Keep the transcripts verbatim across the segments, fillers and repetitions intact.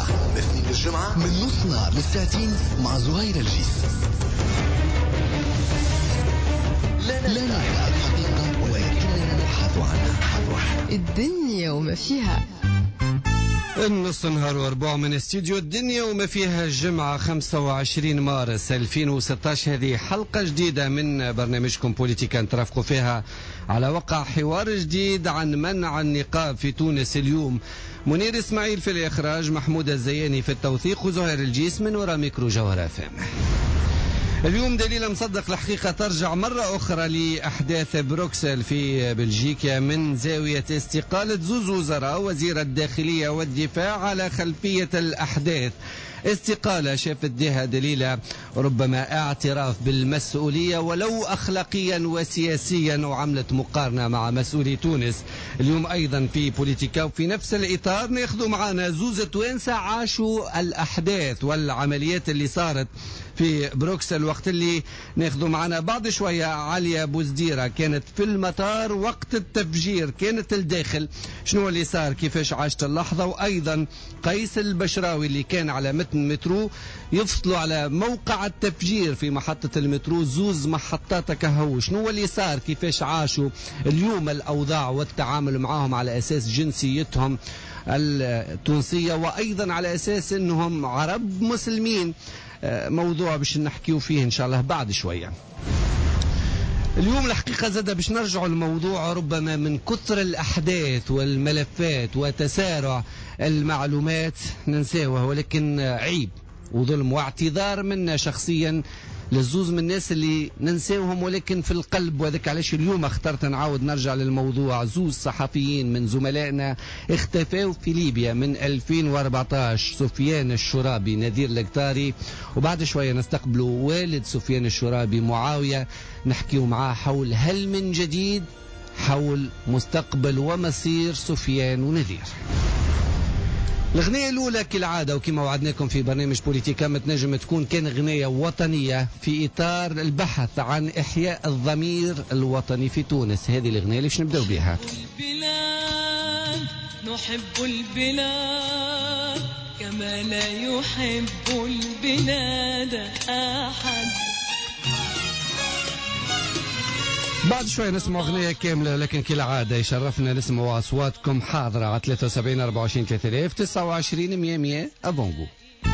اثنين للجمعة من نص نهار للساعتين مع زهير الجيس. لا لا لا الحقيقة ولكننا نبحث عنها. الدنيا وما فيها. النص نهار واربع من استديو الدنيا وما فيها. الجمعة خمسة وعشرين مارس ألفين وستة عشر. هذه حلقة جديدة من برنامجكم بوليتيكا نترافقوا فيها على وقع حوار جديد عن منع النقاب في تونس. اليوم منير إسماعيل في الإخراج، محمود الزياني في التوثيق، وزهير الجيس من وراء ميكرو جوهر فام. اليوم دليل مصدق الحقيقة ترجع مرة أخرى لأحداث بروكسل في بلجيكا من زاوية استقالة زوز وزراء وزير الداخلية والدفاع على خلفية الأحداث. استقالة شافت بها دليلة ربما اعتراف بالمسؤولية ولو أخلاقيا وسياسيا، وعملت مقارنة مع مسؤولي تونس. اليوم أيضا في بوليتيكا وفي نفس الإطار ناخذوا معنا زوز توانسة عاشوا الأحداث والعمليات اللي صارت في بروكسل، وقت اللي ناخذوا معنا بعد شوية عليا بوزديرة كانت في المطار وقت التفجير، كانت الداخل، شنو اللي صار، كيفاش عاشت اللحظة. وأيضا قيس البشراوي اللي كان على متن مترو يفصلوا على موقع التفجير في محطة المترو، زوز محطات كهو، شنو اللي صار، كيفاش عاشوا اليوم الأوضاع والتعامل معهم على أساس جنسيتهم التونسية وأيضا على أساس أنهم عرب مسلمين. موضوع باش نحكيو فيه إن شاء الله بعد شوية. اليوم الحقيقة زادة باش نرجعوا الموضوع ربما من كثر الأحداث والملفات وتسارع المعلومات ننساوه، ولكن عيب وظلم واعتذار منا شخصيا للزوز من الناس اللي ننساوهم ولكن في القلب. وذلك علاش اليوم اخترت نعاود نرجع للموضوع. زوز صحفيين من زملائنا اختفوا في ليبيا من ألفين وأربعة عشر، سفيان الشرابي، نذير القطاري، وبعد شوية نستقبلوا والد سفيان الشرابي معاوية نحكيو معاه حول هل من جديد حول مستقبل ومصير سفيان ونذير. الغنية الأولى كالعادة وكما وعدناكم في برنامج بوليتيكا متنجم تكون كان غنية وطنية في إطار البحث عن إحياء الضمير الوطني في تونس. هذه الغنية اللي باش نبداو بها. البلاد نحب البلاد كما لا يحب البلاد أحد. بعد شوي نسمع أغنية كاملة، لكن كالعادة يشرفنا نسمع أصواتكم حاضرة على ثلاثة وسبعين أربعة وعشرين ثلاثة آلاف تسعة وعشرين مية مية أبونغو.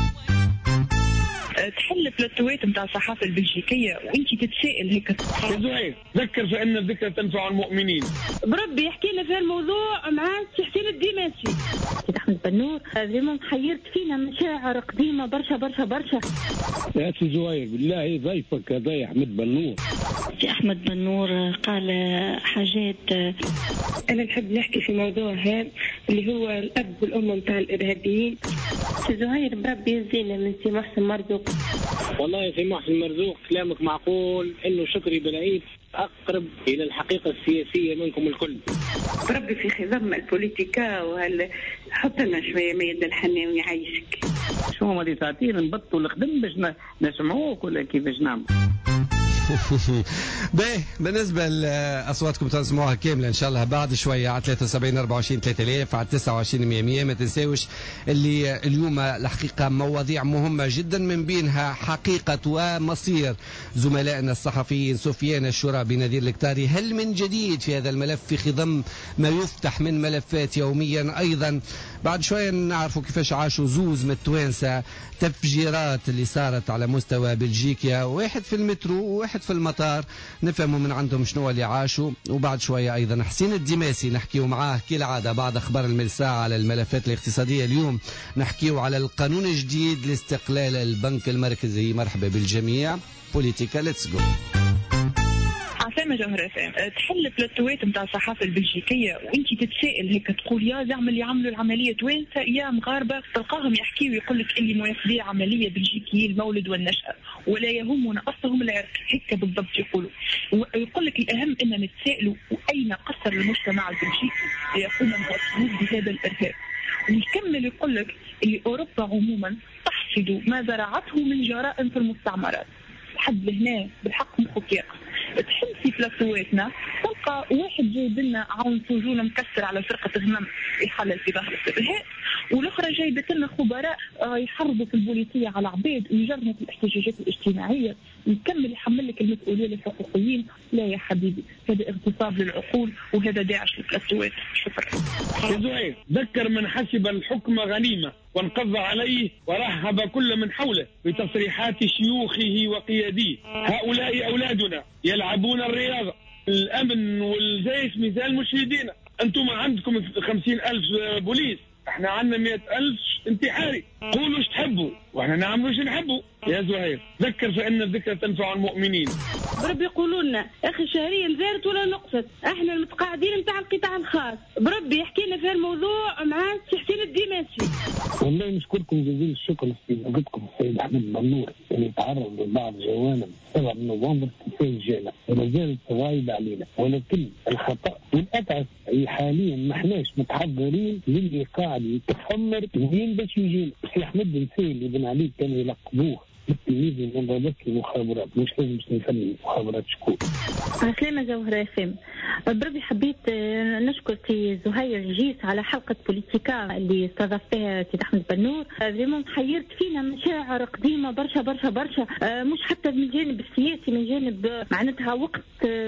تحل بلاتوات متاع الصحافة البلجيكية وانت تتسائل هيك. يا زهير ذكر فإن الذكر تنفع المؤمنين. بربي يحكي لنا في الموضوع مع سي حسين الديماسي. سي أحمد بنور فريمون حيرت فينا مشاعر قديمة برشا برشا برشا. يا سي زهير بالله ضيفك هذا يا أحمد بنور. سي أحمد بنور قال حاجات. أنا نحب نحكي في موضوع هذا اللي هو الأب والأم متاع الإرهابيين. سي زهير بربي يزينا من سي محسن مرزوق. والله يا سي محسن مرزوق كلامك معقول، إنه شكري بالعيد أقرب إلى الحقيقة السياسية منكم الكل. بربي في خضم البوليتيكا وهل حط لنا شوية ميد الحنان ويعيشك. شو هما دي ساعتين نبطوا الخدم باش نسمعوك ولا كيفاش نعمل؟ باهي بالنسبة لأصواتكم تسمعوها كاملة إن شاء الله بعد شوية على ثلاثة وسبعين أربعة وعشرين ثلاثة آلاف على تسعة وعشرين مية مية. ما تنساوش اللي اليوم الحقيقة مواضيع مهمة جدا من بينها حقيقة ومصير زملائنا الصحفيين سفيان الشرابي نذير القطاري. هل من جديد في هذا الملف في خضم ما يفتح من ملفات يوميا؟ أيضا بعد شوية نعرفوا كيفاش عاشوا زوز من التوانسة تفجيرات اللي صارت على مستوى بلجيكا، واحد في المترو وواحد في المطار، نفهموا من عندهم شنو اللي عاشوا. وبعد شوية أيضا حسين الديماسي نحكيو معاه كالعادة بعد أخبار المرساة على الملفات الاقتصادية. اليوم نحكيو على القانون الجديد لاستقلال البنك المركزي. مرحبا بالجميع. بوليتيكا ليتس جو. عسامة جوهر فام. تحل بلاتوات متاع الصحافة البلجيكية وانت تتسائل هيك تقول يا زعما يعملوا العملية توانسة يا مغاربة، تلقاهم يحكيوا ويقول لك اللي موافدي عملية بلجيكية المولد والنشأة ولا يهمنا أصلهم العرق، هيك بالضبط يقولوا. ويقول لك الأهم أن نتسائلوا وأين قصر المجتمع البلجيكي ليقوم المواطنون بهذا الإرهاب. ويكمل يقول لك اللي أوروبا عموما تحصد ما زرعته من جرائم في المستعمرات. لحد لهنا بالحق مخطئة. تحل في بلاتواتنا تلقى تلقى واحد جايب لنا عون سجون مكسر على فرقة همم يحلل في ظهر السبهات، والاخرى جايبه لنا خبراء يحرضوا في البوليسيه على عبيد ويجرموا في الاحتجاجات الاجتماعيه، يكمل يحمل لك المسؤوليه للحقوقيين. لا يا حبيبي، هذا اغتصاب للعقول وهذا داعش للفلسوات. شكرا. يا زهير، ذكر من حسب الحكم غنيمه وانقض عليه ورهب كل من حوله بتصريحات شيوخه وقياديه. هؤلاء اولادنا يلعبون الرياضه، الامن والجيش مثال مشهدين. انتم عندكم خمسين الف بوليس، احنا عندنا مئة الف انتحاري. قولوا ايش تحبوا واحنا نعملوا ايش نحبوا. يا زهير، ذكر فان الذكرى تنفع المؤمنين. بربي يقولوا لنا اخي شهريا زادت ولا نقصت، احنا المتقاعدين نتاع القطاع الخاص. بربي يحكي لنا في الموضوع مع حسين الدماسي. والله نشكركم جزيل الشكر في وجودكم السيد احمد بنور اللي يتعرض لبعض جوانب سبعة نوفمبر تفاجئنا ولا زالت غايبه علينا، ولكن الخطا والاتعس حاليا ما احناش متحضرين للي قاعد يتخمر وين باش يجينا. سي احمد النسيلي بن علي كانوا يلقبوه التلميذ من ضبط المخابرات، مش لازم نسمي المخابرات شكون. عسلامة جوهر فهم. بربي حبيت نشكر سي زهير الجيس على حلقة بوليتيكا اللي استضاف فيها سي أحمد بنور. فريمون حيرت فينا مشاعر قديمة برشا برشا برشا، مش حتى من الجانب السياسي، من جانب معناتها وقت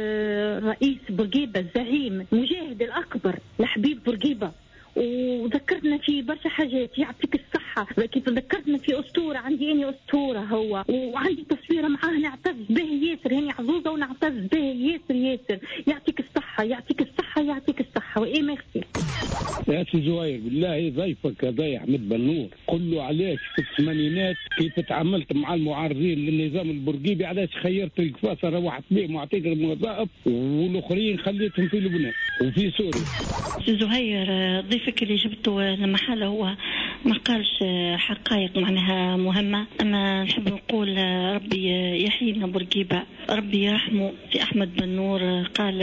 رئيس بورقيبة الزعيم مجاهد الأكبر لحبيب بورقيبة، وذكرتنا في برشا حاجات. يعطيك الصحة، كيف ذكرتنا في أسطورة. عندي أنا أسطورة هو، وعندي تصويرة معاه نعتز به ياسر، هاني عزوزة ونعتز به ياسر ياسر. يعطيك الصحة يعطيك الصحة يعطيك الصحة وإيه ميرسي. يا سي زهير، بالله ضيفك هذا يا احمد بنور قل له علاش في الثمانينات كيف تعاملت مع المعارضين للنظام البورقيبي، علاش خيرت القفاصة روحت بهم واعطيت الموظف والاخرين خليتهم في لبنان وفي سوريا. سي زهير، ضيفك اللي جبته لما حال هو ما قالش حقائق معناها مهمة. أما نحب نقول ربي يحيينا بورقيبة، ربي يرحمه. في أحمد بنور قال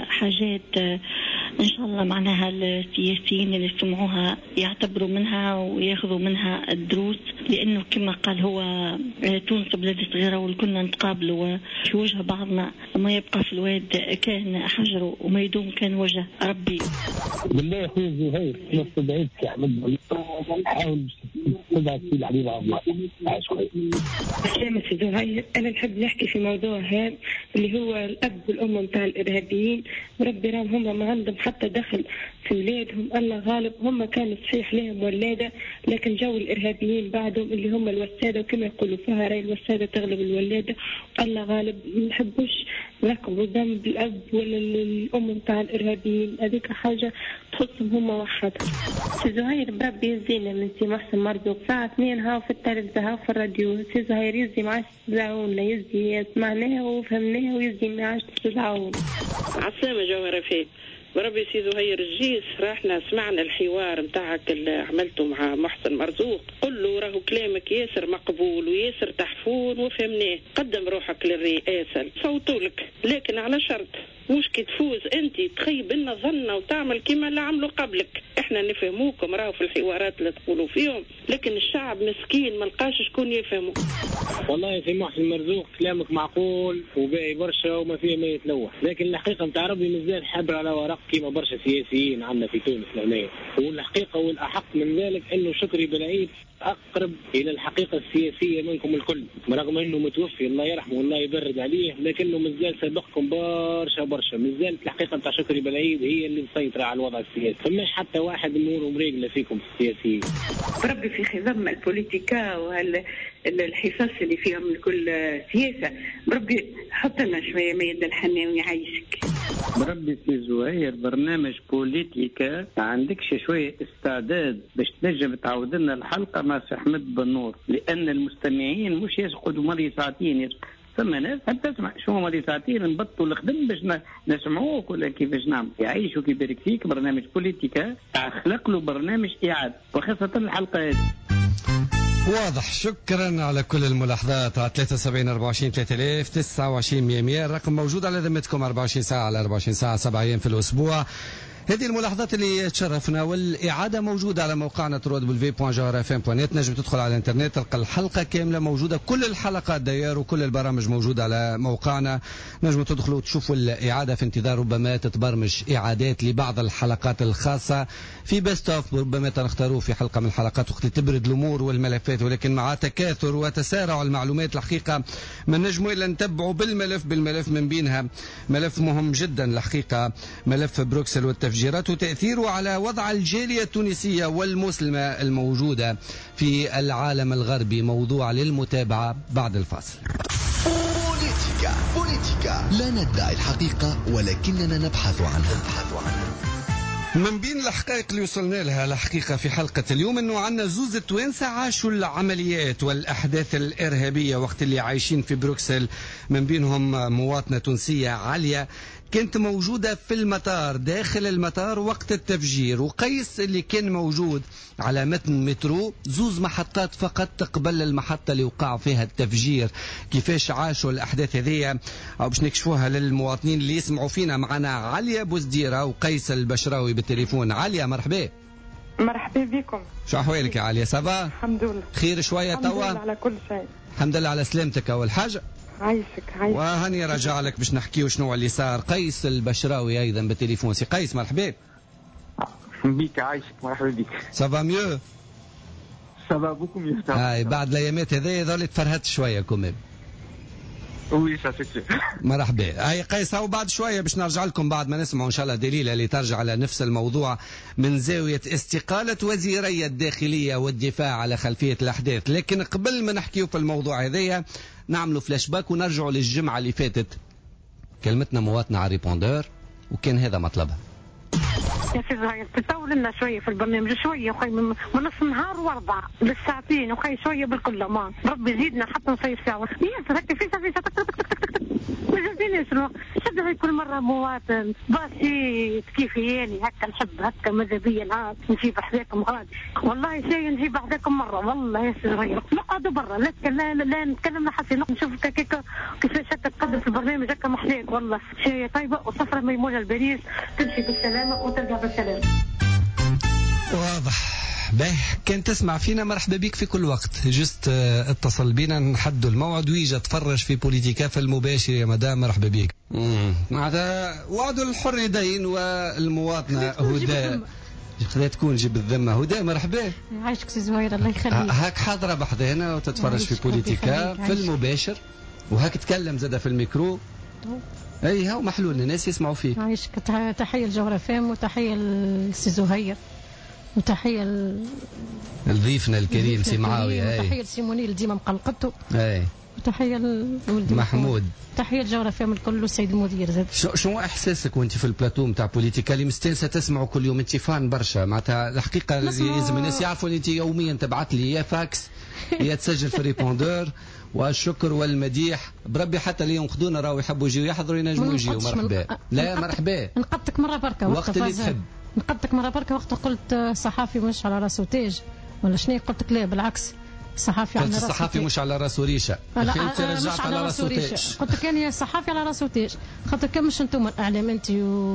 حاجات إن شاء الله معناها السياسيين اللي سمعوها يعتبروا منها وياخذوا منها الدروس، لأنه كما قال هو تونس بلاد صغيرة والكلنا نتقابلوا في وجه بعضنا، وما يبقى في الواد كان حجره وما يدوم كان وجه ربي. بالله يا أخوي زهير، ما استدعيت يا أحمد بنور، حاول تبعت في الحبيب عبد الله. عاش خير. سلامة سي زهير، أنا نحب نحكي في موضوع هذا اللي هو الأب والأم متاع الإرهابيين. ربي راهم هم ما عندهم حتى دخل في ولادهم، الله غالب. هم كان صحيح لهم ولادة، لكن جو الإرهابيين بعدهم اللي هم الوسادة، وكما يقولوا فيها راي الوسادة تغلب الولادة. الله غالب، ما نحبوش نركبوا ذنب الأب ولا الأم متاع الإرهابيين، هذيك حاجة تخصهم هم وحدها. سي زهير، بربي يزينا من سي محسن مرزوق ساعة اثنين هاو في التلفزة هاو في الراديو. سي زهير يزي معاش تزعون، لا يزي سمعناها وفهمناها ويزي معاش تزعون. عسلامة جوهر فيه. بربي سي زهير الجيس، راحنا سمعنا الحوار متاعك اللي عملته مع محسن مرزوق. قل له راهو كلامك ياسر مقبول وياسر تحفون وفهمناه. قدم روحك للرئاسة صوتوا لك، لكن على شرط مش كي تفوز انت تخيب لنا ظننا وتعمل كما اللي عملوا قبلك. احنا نفهموكم راهو في الحوارات اللي تقولوا فيهم، لكن الشعب مسكين ما لقاش شكون يفهمه. والله في محسن مرزوق كلامك معقول وباقي برشا وما فيه ما يتلوح، لكن الحقيقه نتاع ربي مازال حبر على ورق كيما برشا سياسيين عندنا في تونس لهنا. والحقيقه والاحق من ذلك انه شكري بالعيد اقرب الى الحقيقه السياسيه منكم الكل، رغم انه متوفي الله يرحمه والله يبرد عليه، لكنه مازال سابقكم برشا برشا. مازالت الحقيقه نتاع شكري بالعيد هي اللي مسيطره على الوضع السياسي، فماش حتى واحد اموره مريقله فيكم السياسيين. بربي في خضم البوليتيكا وهالحصص اللي فيهم الكل سياسه، بربي حط لنا شويه ما يد الحنان ويعيشك. بربي في زهير، برنامج بوليتيكا ما عندكش شويه استعداد باش تنجم تعاود لنا الحلقه مع سي احمد بنور، لان المستمعين مش يسقطوا مرة ساعتين، ثم ناس حتى تسمع شو مرة ساعتين نبطوا الخدم باش نسمعوك ولا كيفاش نعمل. يعيشوا يبارك فيك، برنامج بوليتيكا اخلق له برنامج اعاده وخاصه الحلقه هذه. واضح. شكرا على كل الملاحظات. على ثلاثة وسبعين أربعة وعشرين ثلاثة آلاف تسعة وعشرين مية مية الرقم موجود على ذمتكم أربعة وعشرين ساعة على أربعة وعشرين ساعة سبعة أيام في الأسبوع. هذه الملاحظات اللي تشرفنا، والإعادة موجودة على موقعنا دبليو دبليو دبليو دوت جوهر اف ام دوت نت. نجم تدخل على الانترنت تلقى الحلقة كاملة موجودة، كل الحلقات داير وكل البرامج موجودة على موقعنا. نجم تدخلوا وتشوفوا الإعادة في انتظار ربما تتبرمج إعادات لبعض الحلقات الخاصة في بيست اوف، ربما تنختاروه في حلقة من الحلقات وقت تبرد الأمور والملفات، ولكن مع تكاثر وتسارع المعلومات الحقيقة ما نجموا إلا نتبعوا بالملف بالملف، من بينها ملف مهم جدا الحقيقة، ملف بروكسل والتفجيرات وتأثيره على وضع الجالية التونسية والمسلمة الموجودة في العالم الغربي. موضوع للمتابعة بعد الفاصل. بوليتيكا بوليتيكا، لا ندعي الحقيقة ولكننا نبحث عنها. من بين الحقائق اللي وصلنا لها الحقيقة في حلقة اليوم انه عندنا زوز التوانسة عاشوا العمليات والاحداث الارهابية وقت اللي عايشين في بروكسل، من بينهم مواطنة تونسية عليا كانت موجودة في المطار، داخل المطار وقت التفجير، وقيس اللي كان موجود على متن مترو زوز محطات فقط قبل المحطة اللي وقع فيها التفجير. كيفاش عاشوا الأحداث هذه أو باش نكشفوها للمواطنين اللي يسمعوا فينا. معنا عليا بوزديرة وقيس البشراوي بالتليفون. عليا مرحبا. مرحبا بكم. شو أحوالك يا عليا؟ سافا؟ الحمد لله. خير شوية توا؟ الحمد لله على كل شيء. الحمد لله على سلامتك أول حاجة. عايشك عايشك. وهني رجع لك باش نحكيو شنو اللي صار. قيس البشراوي أيضا بالتليفون. سي قيس مرحبا. بيك عايشك مرحبا بك. سافا ميو؟ سافا بوكو ميو. هاي بعد الايامات هذه ظلت تفرهدت شويه كمان. وي سا سي. مرحبا. هاي قيس هاو بعد شويه باش نرجع لكم بعد ما نسمعوا ان شاء الله دليله اللي ترجع على نفس الموضوع من زاويه استقاله وزيري الداخليه والدفاع على خلفيه الاحداث. لكن قبل ما نحكيو في الموضوع هذايا نعملوا فلاش باك ونرجعوا للجمعه اللي فاتت. كلمتنا مواطنه على ريبوندور وكان هذا مطلبها. يا سي زهير تطول لنا شويه في البرنامج شويه خي، من نص النهار واربع للساعتين وخي شويه بالكل ما ربي يزيدنا حتى نصير ساعه ياسر هكا فيسا فيسا تك تك تك تك تك ما جاتنيش الوقت. شد كل مره مواطن باسي كيفي يعني هكا نحب هكا ماذا بيا نهار نجيب حذاكم غادي والله شيء نجيب حذاكم مره والله يا سي زهير. نقعدوا برا لا لا لا, لا نتكلم لا حتى نشوف كيف كيفاش هكا تقدم في البرنامج هكا محليك والله شيء طيبه وصفرة ميمونه البريز تمشي بالسلامه وترجع بالسلامه. واضح. باهي كان تسمع فينا مرحبا بك في كل وقت. جست اه اتصل بينا نحدوا الموعد ويجي تفرج في بوليتيكا في المباشر يا مدام. مرحبا بك. معناتها وعد الحر يدين والمواطنة هدى خليها تكون جيب الذمة. هدى مرحبا. عايشك سي زهير الله يخليك. هاك حاضرة بحذانا وتتفرج في بوليتيكا في المباشر وهاك تكلم زادة في الميكرو. اي هاو محلول الناس يسمعوا فيه. عايشك. تحية الجوهر فام وتحية لسي زهير وتحية لضيفنا الكريم سي معاوية. وتحية لسيمونيل ديما مقلقته. اي وتحية لولدي محمود. تحية الجوهر فام الكل والسيد المدير زاد. شو شو احساسك وانت في البلاتو نتاع بوليتيكا اللي مستانسه تسمعوا كل يوم؟ انت فان برشا معناتها الحقيقه لازم الناس يعرفوا ان انت يوميا تبعت لي يا فاكس يا تسجل في ريبوندور. والشكر والمديح بربي حتى اللي ينقذونا راهو يحبوا يجيو يحضروا ينجموا يجيو. مرحبا. لا مرحبا. نقدتك مره بركه وقت اللي تحب. نقدتك مره بركه وقت قلت صحافي مش على راسه تاج ولا شنو قلت لك لا بالعكس الصحافي على راسه. الصحافي مش على راسه ريشه. لا انت رجعت على راسه تاج. قلت لك يعني الصحافي على راسه تاج خاطر كان مش انتم الاعلام انت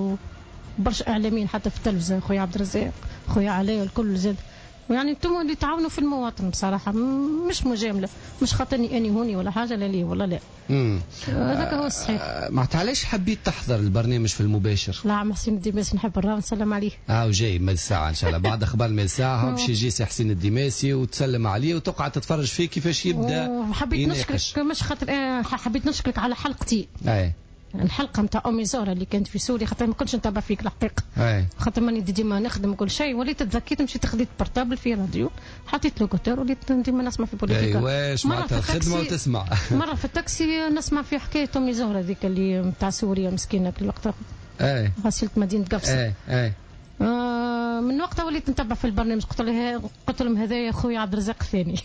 وبرشا اعلاميين حتى في التلفزه خويا عبد الرزاق خويا علي الكل زاد يعني انتم اللي تعاونوا في المواطن بصراحه مش مجامله مش خاطرني اني هوني ولا حاجه لا لي ولا لا. امم هذاك هو الصحيح. معناتها علاش حبيت تحضر البرنامج في المباشر؟ لا عم حسين الدماسي نحب نراه نسلم عليه. اه وجاي من الساعه ان شاء الله بعد اخبار من الساعه باش يجي سي حسين الدماسي وتسلم عليه وتقعد تتفرج فيه كيفاش يبدا. وحبيت نشكرك مش خاطر آه حبيت نشكرك على حلقتي. اي الحلقه نتاع امي زهره اللي كانت في سوريا خاطر ما كنتش نتابع فيك الحقيقه. اي خاطر ماني ديما نخدم كل شيء وليت تذكيت مشيت خديت بورتابل في راديو حطيت لوكوتور وليت ديما نسمع في بوليتيكا. ايواش معناتها الخدمه وتسمع. مره في التاكسي نسمع في حكايه امي زهره ذيك اللي نتاع سوريا مسكينه في الوقت. اي غسلت مدينه قفصه. اي اي آه من وقتها وليت نتبع في البرنامج، قلت له قلت لهم هذا يا خويا عبد الرزاق الثاني.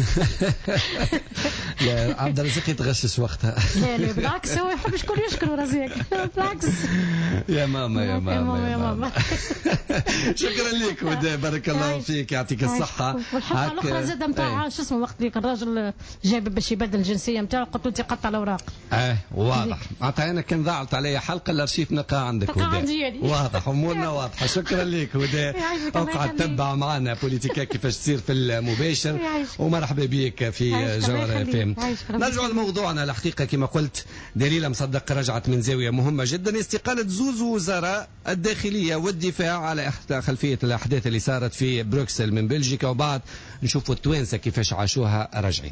لا عبد الرزاق يتغشش وقتها. لا لا بالعكس هو يحب شكون يشكر رزاق بالعكس. يا ماما يا ماما يا ماما. شكرا لك وداع، بارك الله فيك، يعطيك الصحة. والحلقة الأخرى زاد نتاع شو اسمه وقت ذيك الراجل جايب باش يبدل الجنسية نتاعو، قلت له أنت قطع الأوراق. اه واضح، معناتها أنا كان ضاعت علي حلقة الأرشيف نقع عندك وداع. واضح أمورنا واضحة. شكرا لك وداع، اقعد تتبع معنا بوليتيكا كيفاش تصير في المباشر، ومرحبا بك في جوهر اف ام. نرجع لموضوعنا. الحقيقة كما قلت دليلة مصدق رجعت من زاوية مهمة جدا، استقالة زوز وزراء الداخلية والدفاع على خلفية الأحداث اللي صارت في بروكسل من بلجيكا، وبعد نشوفوا التوانسة كيفاش عاشوها. راجعين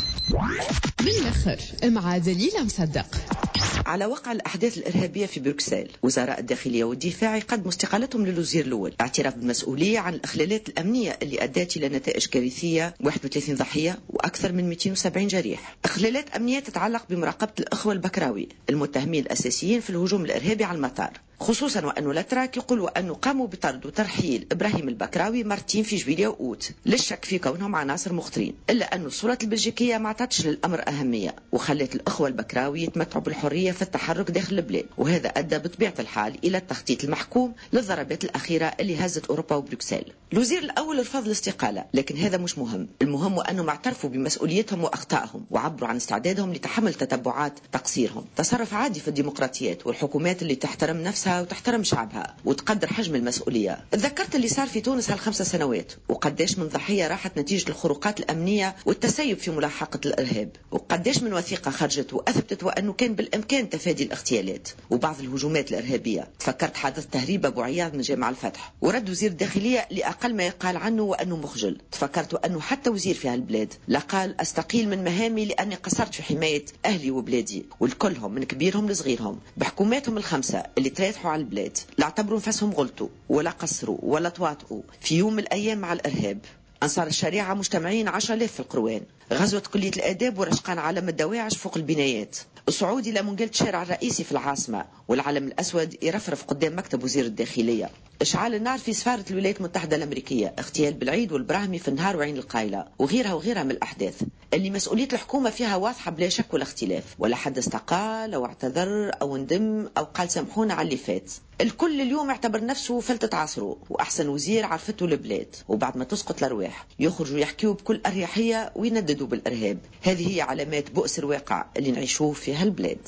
من الآخر مع دليلة مصدق. على وقع الأحداث الإرهابية في بروكسل، وزراء الداخلية والدفاع قدموا استقالتهم للوزير الأول، اعتراف بالمسؤولية عن الإخلالات الأمنية اللي أدت إلى نتائج كارثية، واحد وثلاثين ضحية وأكثر من مئتين وسبعين جريح. إخلالات أمنية تتعلق بمراقبة الأخوة البكراوي المتهمين الأساسيين في الهجوم الإرهابي على المطار، خصوصا وأنه الأتراك يقولوا أنه قاموا بطرد وترحيل إبراهيم البكراوي مرتين في جويلية وأوت، للشك في كونهم عناصر مخطرين، إلا أن الصورة البلجيكية ما عطتش للأمر أهمية وخلت الأخوة البكراوي يتمتعوا بالحرية في التحرك داخل البلاد، وهذا أدى بطبيعة الحال إلى التخطيط المحكوم للضربات الأخيرة اللي هزت أوروبا وبروكسل. الوزير الأول رفض الاستقالة، لكن هذا مش مهم، المهم أنهم اعترفوا بمسؤوليتهم وأخطائهم وعبروا عن استعدادهم لتحمل تتبعات تقصيرهم. تصرف عادي في الديمقراطيات والحكومات اللي تحترم نفسها وتحترم شعبها وتقدر حجم المسؤولية. تذكرت اللي صار في تونس هالخمسة سنوات وقديش من ضحية راحت نتيجة الخروقات الأمنية والتسيب في ملاحقة الإرهاب، وقديش من وثيقة خرجت وأثبتت وأنه كان بالإمكان تفادي الاغتيالات وبعض الهجومات الإرهابية. تفكرت حادث تهريب أبو عياض من جامع الفتح ورد وزير الداخلية لأقل ما يقال عنه وأنه مخجل. تفكرت أنه حتى وزير في هالبلاد لقال أستقيل من مهامي لأني قصرت في حماية أهلي وبلادي، والكلهم من كبيرهم لصغيرهم بحكوماتهم الخمسة اللي تراتحوا على البلاد لا اعتبروا نفسهم غلطوا ولا قصروا ولا تواطؤوا في يوم من الأيام مع الإرهاب. أنصار الشريعة مجتمعين عشرة آلاف في القروان، غزوة كلية الآداب ورشقان علم الدواعش فوق البنايات، الصعود إلى منقلة الشارع الرئيسي في العاصمة والعلم الأسود يرفرف قدام مكتب وزير الداخلية، إشعال النار في سفارة الولايات المتحدة الأمريكية، اغتيال بالعيد والبراهمي في النهار وعين القايلة، وغيرها وغيرها من الأحداث اللي مسؤولية الحكومة فيها واضحة بلا شك ولا اختلاف، ولا حد استقال أو اعتذر أو ندم أو قال سامحونا على اللي فات. الكل اليوم يعتبر نفسه فلتة عصره وأحسن وزير عرفته البلاد، وبعد ما تسقط الأرواح يخرجوا يحكيوا بكل أريحية وينددوا بالإرهاب. هذه هي علامات بؤس الواقع اللي نعيشوه في هالبلاد.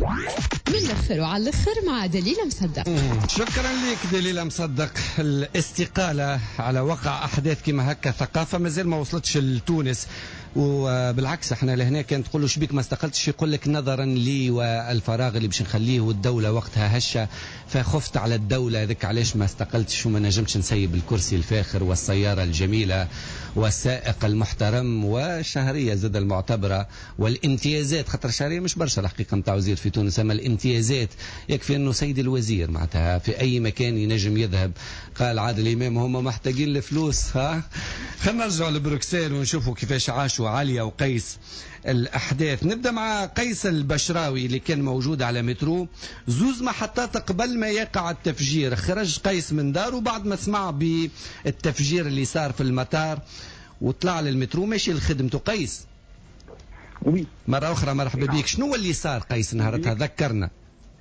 من الأخر وعلى الأخر مع دليلة مصدق. شكرا لك دليلة مصدق. الاستقالة على وقع أحداث كما هكا ثقافة مازال ما وصلتش لتونس، وبالعكس احنا لهنا كانت تقول له شبيك ما استقلتش، يقول لك نظرا لي والفراغ اللي باش نخليه والدولة وقتها هشة فخفت على الدولة، ذك علاش ما استقلتش وما نجمتش نسيب الكرسي الفاخر والسيارة الجميلة والسائق المحترم والشهرية زاد المعتبرة والامتيازات، خاطر شهرية مش برشا الحقيقة نتاع وزير في تونس، اما الامتيازات يكفي انه سيد الوزير معناتها في اي مكان ينجم يذهب. قال عادل امام هم محتاجين الفلوس. ها خلينا نرجع لبروكسل ونشوفوا كيفاش عاشوا عليا وقيس الأحداث. نبدأ مع قيس البشراوي اللي كان موجود على مترو زوز محطات قبل ما يقع التفجير. خرج قيس من داره بعد ما سمع بالتفجير اللي صار في المطار وطلع للمترو ماشي لخدمته. قيس وي مرة أخرى مرحبا بك. شنو اللي صار قيس نهارتها؟ ذكرنا.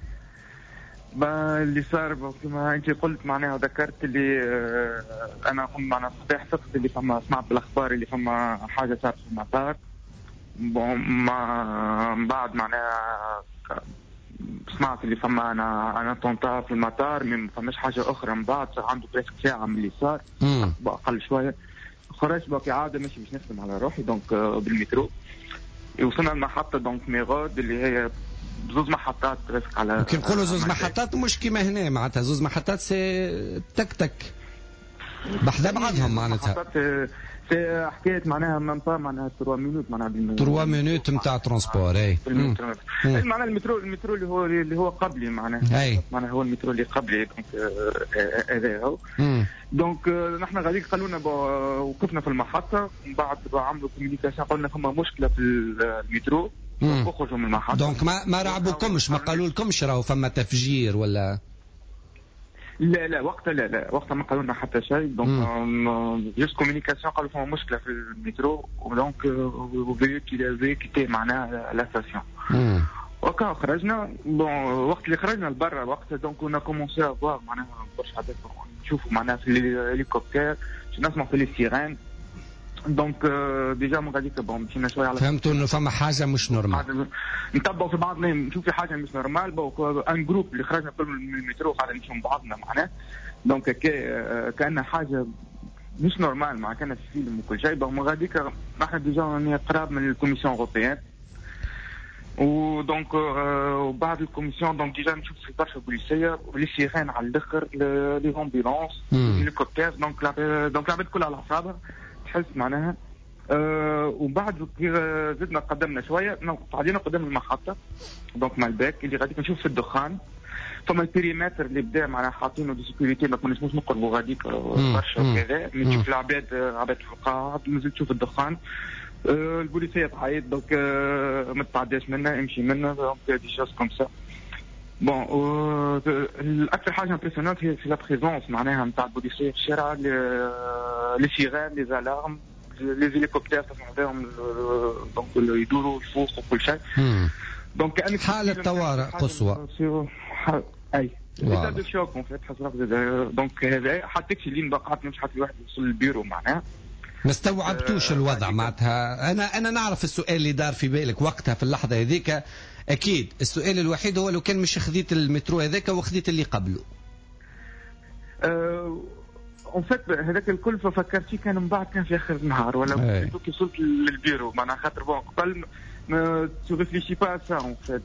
ما اللي صار كما انت قلت معناها ذكرت اللي اه انا قمت معنا صباح فقت اللي فما سمعت بالاخبار اللي فما حاجه صارت في المطار. ما بعد معناها سمعت اللي فما انا انا طنطا في المطار، ما فماش حاجه اخرى. من بعد عنده بريسك ساعه من اللي صار اقل شويه، خرجت باقي عاده ماشي باش نخدم على روحي دونك بالمترو. وصلنا المحطه دونك ميغود اللي هي زوز محطات بريسك على يمكن نقولوا زوز محطات مش كيما هنا معناتها زوز محطات سي تك تك بحذا بعضهم معناتها سي حكايه معناها من با معناها ثلاثة مينوت معناها ثلاثة مينوت نتاع ترونسبور. اي معناها المترو المترو اللي هو اللي هو قبلي معناها معناها هو المترو اللي قبلي دونك هذا هو دونك نحن غاديين قالوا لنا وقفنا في المحطه ومن بعد عملوا كوميونيكاسيون قلنا فما مشكله في المترو اخرجوا من المحطه. دونك ما ما رعبوكمش ما قالوا لكمش راهو فما تفجير ولا لا لا وقتها لا لا وقتها ما قالوا لنا حتى شيء. دونك جوست كوميونيكاسيون قالوا فما مشكله في المترو ودونك فيكيتي معناها لا ستاسيون. وكا خرجنا بون وقت اللي خرجنا لبرا وقتها دونك كنا كومونسي افوار معناها برشا حاجات نشوفوا معناها في الهليكوبتر نسمعوا في السيرين. دونك ديجا من غاديك بون مشينا شويه على فهمتوا انه فما حاجه مش نورمال. نتبعوا في بعضنا نشوف في حاجه مش نورمال. بون ان جروب اللي خرجنا كل من المترو قاعدين نمشيو مع بعضنا معناها. دونك كان حاجه مش نورمال مع كان في فيلم وكل شيء. بون من غاديك نحن ديجا قراب من الكوميسيون اوروبيان ودونك وبعد الكوميسيون دونك ديجا نشوف في برشا بوليسيه ولي سيرين على الاخر لي امبيلونس الهليكوبتر. دونك دونك العباد كلها على اعصابها تحس معناها. أه وبعد زدنا قدمنا شويه قاعدين قدام المحطه دونك مع الباك اللي غادي نشوف في الدخان. فما البريمتر اللي بدا معناها حاطينه دي سيكوريتي ما كناش نقربوا غاديك برشا وكذا. نشوف العباد عباد في القاعه نزلت تشوف الدخان. أه البوليسيه تعيط دونك أه ما تتعداش منا امشي منا دونك دي شوز كوم سا. بون الاكثر حاجه امبرسيونانت هي في لا بريزونس معناها نتاع البوليسيه في الشارع لي سيرين لي زالارم لي هليكوبتر تسمعهم دونك يدوروا الفوق وكل شيء. دونك كانك حاله طوارئ قصوى. اي هذا دو شوك اون فيت حسب دونك هذا حتى كشي اللي بقات مش حتى الواحد يوصل للبيرو معناها ما استوعبتوش الوضع معناتها. انا انا نعرف السؤال اللي دار في بالك وقتها في اللحظه هذيك. اكيد السؤال الوحيد هو لو كان مش خذيت المترو هذاك وخذيت اللي قبله. اون فيت هذاك الكل ففكرت فيه كان من بعد كان في اخر النهار ولا كي وصلت للبيرو معناها خاطر بون قبل ما تريفليشي با سا اون فيت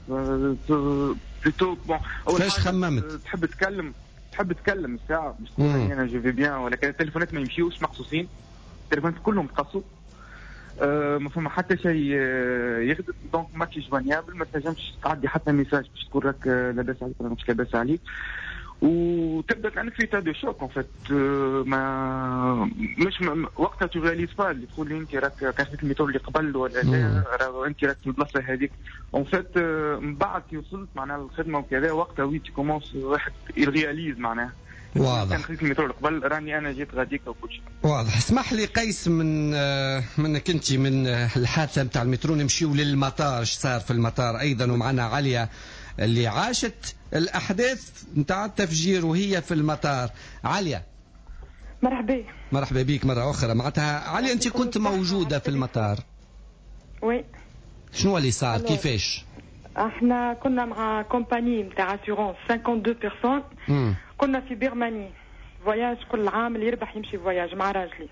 بلوتو بون فاش خممت تحب تتكلم تحب تتكلم الساعه باش تقول انا جو في بيان ولكن التليفونات ما يمشيوش مخصوصين التليفونات كلهم تقصوا. أه ما فما حتى شيء يخدم دونك ماكي جوانيابل ما تنجمش تعدي حتى ميساج باش تقول راك لاباس عليك ولا مش لاباس عليك وتبدا كانك في تادو شوك اون فيت. ما مش م... وقتها تو رياليز با اللي تقول لي انت راك كان خديت الميترو اللي قبل ولا لا راه انت راك في البلاصه هذيك اون فيت. من بعد كي وصلت معناها الخدمه وكذا وقتها وي تي كومونس واحد يرياليز معناها واضح كان خديت المترو اللي قبل راني انا جيت غاديك وكل شيء واضح. اسمح لي قيس من منك انت من الحادثه نتاع المترو نمشيو للمطار. ايش صار في المطار ايضا ومعنا عليا اللي عاشت الاحداث نتاع التفجير وهي في المطار. عليا مرحبا. مرحبا بك مره اخرى. معناتها عليا انت كنت موجوده في المطار. وي. شنو اللي صار كيفاش؟ احنا كنا مع كومباني نتاع اسيورونس اثنين وخمسين بيرسون. كنا في برماني فواياج كل عام اللي يربح يمشي فواياج مع راجلي.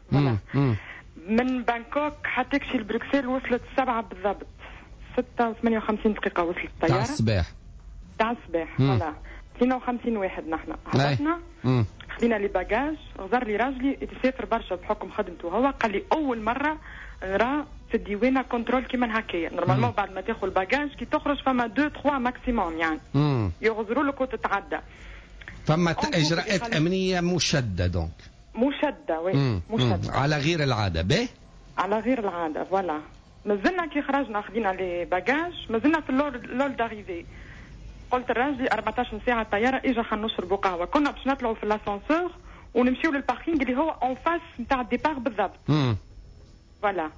من بانكوك حتى تكشي لبروكسل وصلت سبعة بالضبط ستة وثمانية وخمسين دقيقة وصلت الطيارة تاع الصباح تاع الصباح فوالا اثنين وخمسين واحد نحن هبطنا خلينا لي باجاج. غزر لي راجلي يسافر برشا بحكم خدمته هو قال لي أول مرة نرى في الديوانة كنترول كيما هكايا. نورمالمون بعد ما تاخذ الباجاج كي تخرج فما دو تخوا ماكسيموم يعني يغزروا لك وتتعدى. فما إجراءات أمنية مشددة دونك مشدة وي مشدة على غير العادة. به على غير العادة فوالا. مازلنا كي خرجنا خدينا لي باجاج مازلنا في اللول لول داريفي. قلت الراجل أربعطاش ساعة الطيارة اجا خلينا نشربوا قهوة. كنا باش نطلعوا في الاسانسور ونمشيو للباركينغ اللي هو اون فاس نتاع الديبار بالضبط. فوالا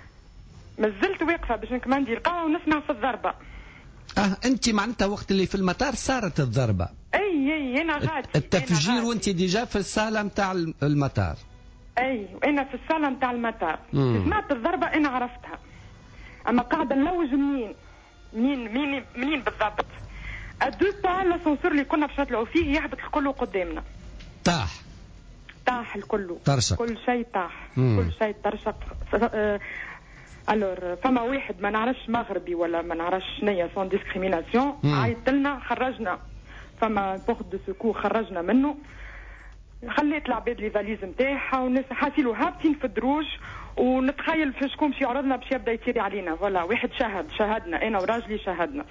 مازلت واقفة باش نكمندي القهوة ونسمع في الضربة. اه انت معناتها وقت اللي في المطار صارت الضربة. اي اي انا غادي التفجير وانت ديجا في الصالة نتاع المطار. اي وانا في الصالة نتاع المطار سمعت الضربة انا عرفتها. اما قاعدة نلوج منين منين منين منين بالضبط ادو با الاسانسور اللي كنا باش نطلعوا فيه يهبط الكل قدامنا. طاح طاح الكل طرشق كل شيء طاح مم. كل شيء طرشق. أه الور فما واحد ما نعرفش مغربي ولا ما نعرفش شنيا سون ديسكريميناسيون عيط لنا خرجنا. فما بورت دو سكور خرجنا منه. خليت العباد لي فاليز نتاعها والناس حاسيلو هابطين في الدروج ونتخيل في شكون باش يعرضنا باش يبدا يتيري علينا. فوالا واحد شاهد شاهدنا انا وراجلي شاهدنا.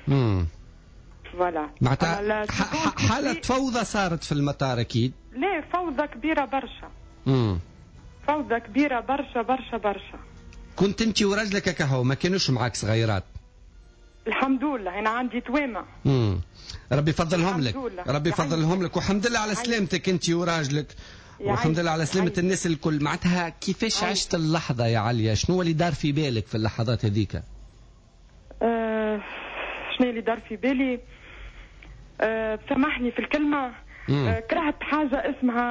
فوالا معناتها حالة فوضى صارت في المطار اكيد. لا فوضى كبيرة برشا. امم فوضى كبيرة برشا برشا برشا. كنت انت وراجلك كهو ما كانوش معاك صغيرات؟ الحمد لله انا عندي توامه. امم ربي يفضلهم لك، ربي يفضلهم لك، والحمد لله على سلامتك انت وراجلك، والحمد لله على سلامه الناس الكل. معناتها كيفاش عشت اللحظه يا عليا؟ شنو اللي دار في بالك في اللحظات هذيك؟ أه شنو اللي دار في بالي؟ أه سامحني في الكلمه. أه كرهت حاجه اسمها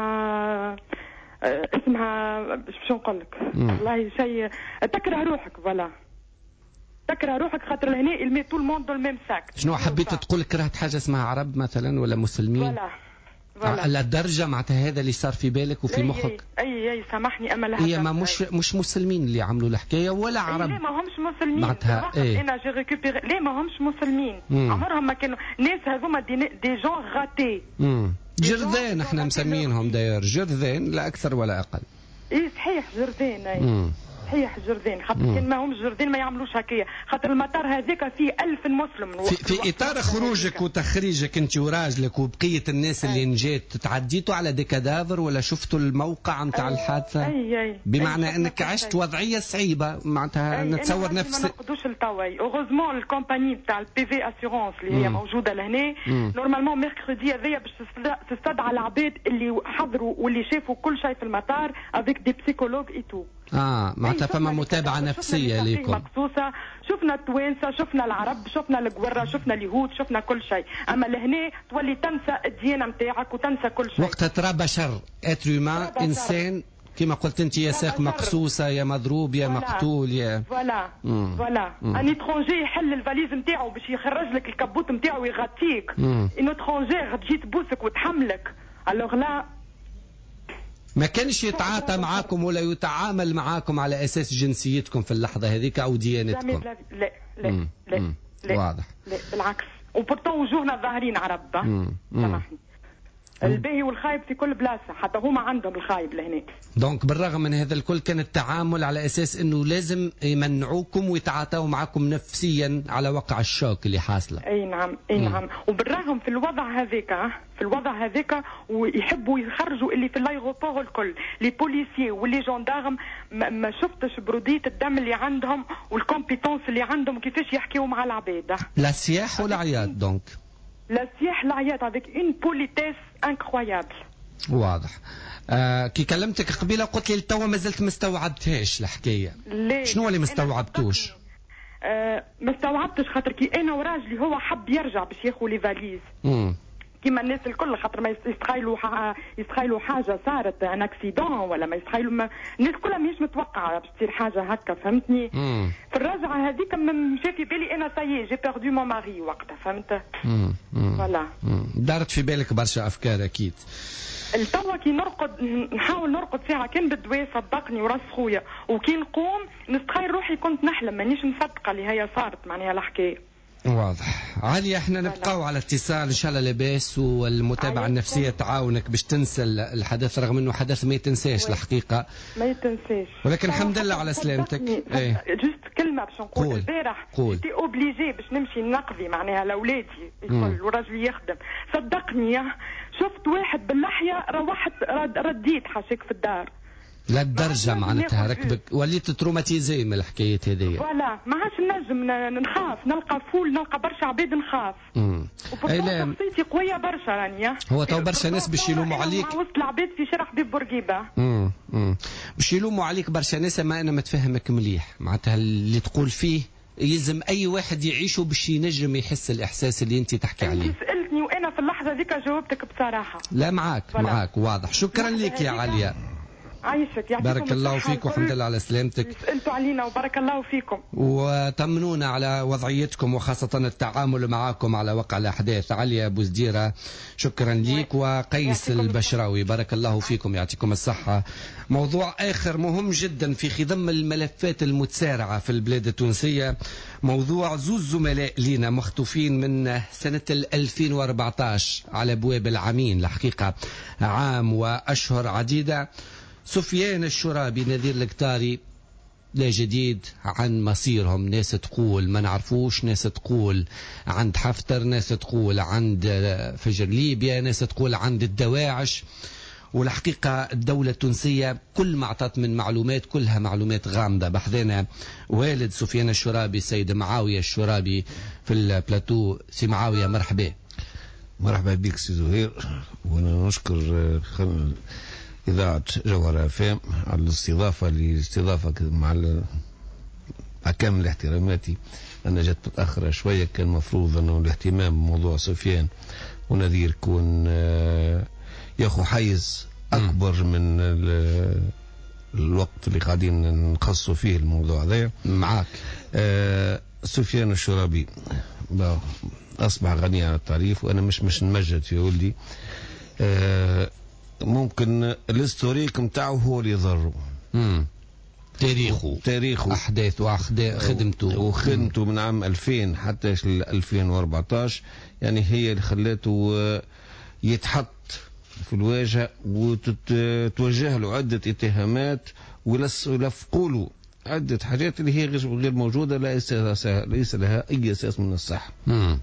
أه اسمها شو نقول لك؟ والله شيء تكره روحك. فوالا تكره روحك خاطر هنا المي طول موند دو الميم ساك. شنو حبيت تقول؟ كرهت حاجه اسمها عرب مثلا ولا مسلمين؟ فوالا فوالا على الدرجه معناتها هذا اللي صار في بالك وفي مخك؟ اي اي سامحني اما لها هي ما مش مش مسلمين اللي عملوا الحكايه ولا عرب؟ لا ما همش مسلمين معناتها ايه؟ انا جي ريكوبيري. لا ما همش مسلمين. مم. عمرهم ما كانوا ناس هذوما دي, دي جون غاتي. جرذان احنا مسمينهم داير، جرذان لا اكثر ولا اقل. اي صحيح جرذان. اي صحيح جردين خاطر كان ما همش جردين ما يعملوش هكايا خاطر المطار هذاك فيه ألف مسلم. في, في اطار خروجك وتخريجك انت وراجلك وبقيه الناس اللي نجات تعديتوا على دي كادافر ولا شفتوا الموقع نتاع الحادثه؟ اي اي بمعنى أي انك عشت وضعيه صعيبه معناتها نتصور نفس. ما نقدوش لتوا اوغوزمون الكومباني نتاع البي في اسيورونس اللي هي موجوده لهنا نورمالمون ميركودي هذايا باش تستدعى العباد اللي حضروا واللي شافوا كل شيء في المطار افيك دي بسيكولوج اي تو. اه معناتها فما متابعه نفسيه ليكم مخصوصه. شفنا التوانسه، شفنا العرب، شفنا القوره، شفنا اليهود، شفنا كل شيء. اما لهنا تولي تنسى الديانه نتاعك وتنسى كل شيء. وقتها ترى بشر اتر انسان كما قلت انت، يا ساق مقصوصه يا مضروب يا مقتول يا فوالا فوالا. ان اترونجي يحل الفاليز نتاعو باش يخرج لك الكبوت نتاعو ويغطيك. ان اترونجي تجي تبوسك وتحملك. الوغ لا ما كانش يتعاطى معاكم ولا يتعامل معاكم على اساس جنسيتكم في اللحظه هذيك او ديانتكم؟ لا لا لا لا, لا. واضح. لا بالعكس. وبورتون وجوهنا ظاهرين عرب. سامحني. الباهي والخايب في كل بلاصه، حتى هما عندهم الخايب لهنا. دونك بالرغم من هذا الكل كان التعامل على اساس انه لازم يمنعوكم ويتعاطوا معكم نفسيا على وقع الشوك اللي حاصله. اي نعم اي مم. نعم. وبالرغم في الوضع هذاك في الوضع هذاك ويحبوا يخرجوا اللي في الايروبور الكل لي بوليسيي واللي جوندارم ما شفتش بروديه الدم اللي عندهم والكومبيتونس اللي عندهم كيفاش يحكيوا مع العباد. لا سياح ولا عياط دونك؟ لا سياح لا عياط avec une politesse incroyable. واضح. آه كي كلمتك قبيله قلت لي لتوا ما زلت ما استوعبتهاش الحكايه. شنو اللي ما استوعبتوش؟ آه ما استوعبتش خاطر كي انا وراجلي هو حب يرجع باش ياخذ لي فاليز. امم كيما الناس الكل خاطر ما يستخيلوا يستخيلوا حاجه صارت ان اكسيدون ولا ما يستخيلوا ما... الناس كلها ماهيش متوقعه باش تصير حاجه هكا فهمتني. مم. في الرجعه هذيك مشى في بالي انا سايي جي بيردو مون ماري وقتها فهمت. فوالا دارت في بالك برشا افكار اكيد. التوا كي نرقد نحاول نرقد ساعه كان بالدواء صدقني وراس خويا وكي نقوم نتخيل روحي كنت نحلم مانيش مصدقه اللي هي صارت معناها الحكايه. واضح. علي احنا نبقاو على اتصال ان شاء الله لاباس والمتابعه النفسيه تعاونك باش تنسى الحدث رغم انه حدث ما يتنساش الحقيقه. ما يتنساش. ولكن الحمد لله على سلامتك. ايه جست كلمه باش نقول البارح تي اوبليجي باش نمشي نقضي معناها لاولادي الكل وراجلي يخدم. صدقني شفت واحد باللحيه روحت رديت حاشاك في الدار. لا الدرجة معناتها ركبك وليت تروماتيزي من الحكاية هذيا. ولا ما عادش نجم نخاف نلقى فول نلقى برشا عباد نخاف. امم اي شخصيتي قوية برشا رانيا. هو تو برشا ناس باش يلوموا عليك. وسط العباد في شارع حبيب بورقيبة. امم امم باش يلوموا عليك برشا ناس ما انا متفهمك مليح معناتها اللي تقول فيه يلزم اي واحد يعيشه باش ينجم يحس الاحساس اللي انت تحكي عليه. انت سألتني وانا في اللحظة ذيك جاوبتك بصراحة. لا معاك معاك واضح. شكرا لك يا عليا. عايشك يعطيكم بارك الله فيك والحمد لله على سلامتك. سألتوا علينا وبارك الله فيكم. وطمنونا على وضعيتكم وخاصة التعامل معكم على وقع الأحداث. عليا أبو زديرة شكرا ليك. وقيس البشراوي بارك الله فيكم يعطيكم الصحة. موضوع آخر مهم جدا في خضم الملفات المتسارعة في البلاد التونسية، موضوع زوز زملاء لينا مخطوفين من سنة ألفين وأربعة عشر على أبواب العامين الحقيقة عام وأشهر عديدة. سفيان الشرابي نذير القطاري لا جديد عن مصيرهم. ناس تقول ما نعرفوش، ناس تقول عند حفتر، ناس تقول عند فجر ليبيا، ناس تقول عند الدواعش. والحقيقة الدولة التونسية كل ما أعطت من معلومات كلها معلومات غامضة. بحذنا والد سفيان الشرابي السيد معاوية الشرابي في البلاتو. سي معاوية مرحبا. مرحبا بك سي زهير، وانا نشكر إذاعة جوهر اف ام على الاستضافة لاستضافة مع كامل احتراماتي. أنا جت متأخرة شوية، كان مفروض أنه الاهتمام بموضوع سفيان ونذير يكون ياخو حيز أكبر من الوقت اللي قاعدين نخصوا فيه الموضوع هذا. معاك. آه سفيان الشرابي أصبح غني عن التعريف، وأنا مش مش نمجد في ولدي. آه ممكن الهستوريك متاعه هو اللي يضره. امم تاريخه تاريخه احداث وخدمته وخدمته من عام ألفين حتى ألفين وأربعطاش، يعني هي اللي خلاته يتحط في الواجهه وتتوجه له عده اتهامات ولفقوا له عده حاجات اللي هي غير موجوده، ليس ليس لها اي اساس من الصحه. امم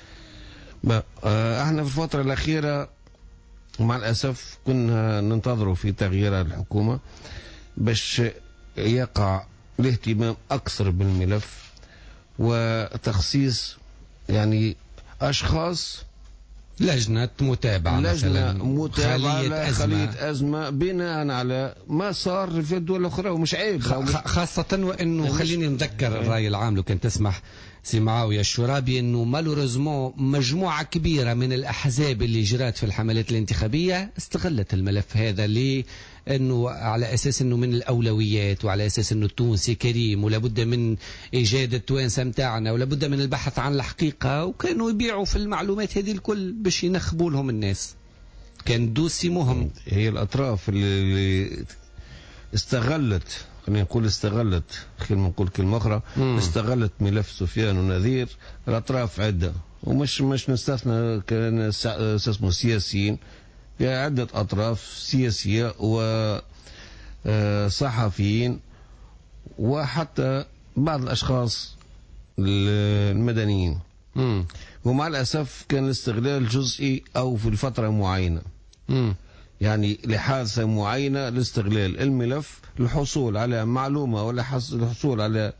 احنا في الفتره الاخيره مع الاسف كنا ننتظروا في تغيير الحكومه باش يقع الاهتمام أكثر بالملف وتخصيص يعني أشخاص لجنة متابعة، لجنة متابعة خلية أزمة بناء على ما صار في الدول الأخرى، ومش عيب خاصة وأنه خليني نذكر الرأي العام لو كان تسمح سي معاوية الشرابي، أنه مالوريزمون مجموعة كبيرة من الأحزاب اللي جرات في الحملات الانتخابية استغلت الملف هذا ليه أنه على أساس أنه من الأولويات، وعلى أساس أنه التونسي كريم ولابد من إيجاد التوانسة متاعنا ولابد من البحث عن الحقيقة، وكانوا يبيعوا في المعلومات هذه الكل باش ينخبوا لهم الناس. كان دوسي مهم. هي الأطراف اللي استغلت، خلينا نقول استغلت، خلينا نقول كلمة أخرى، استغلت ملف سفيان ونذير الأطراف عدة، ومش مش نستثنى كان اسمه سياسيين، عدة أطراف سياسية وصحفيين وحتى بعض الأشخاص المدنيين. مم. ومع الأسف كان الاستغلال جزئي أو في الفترة معينة. مم. يعني لحادثة معينة لاستغلال الملف للحصول على معلومة ولا الحصول على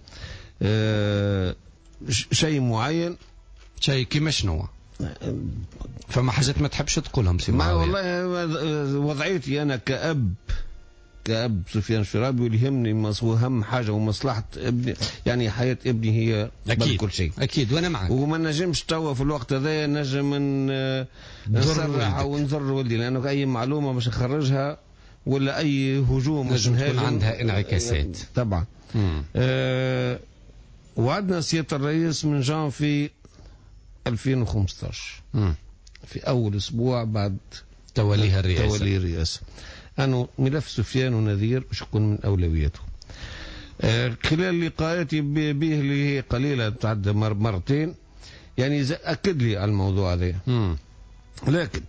شيء معين. شيء كيما شنو؟ فما حاجات ما تحبش تقولهم سي معاوية. والله وضعيتي أنا كأب كأب سفيان الشرابي واللي يهمني هو أهم حاجة ومصلحة ابني، يعني حياة ابني هي أكيد كل شيء. أكيد وأنا معك. وما نجمش توا في الوقت هذا نجم نسرح أو نضر ولدي، لأنه أي معلومة باش نخرجها ولا أي هجوم نجم تكون عندها انعكاسات طبعا. آه وعدنا سيادة الرئيس من جانفي ألفين وخمسطاش مم. في أول أسبوع بعد توليها الرئاسة تولي الرئاسة أنه ملف سفيان ونذير باش يكون من أولوياته. آه خلال لقاءاتي به اللي هي قليلة تعدى مر مرتين يعني أكد لي على الموضوع هذا. لكن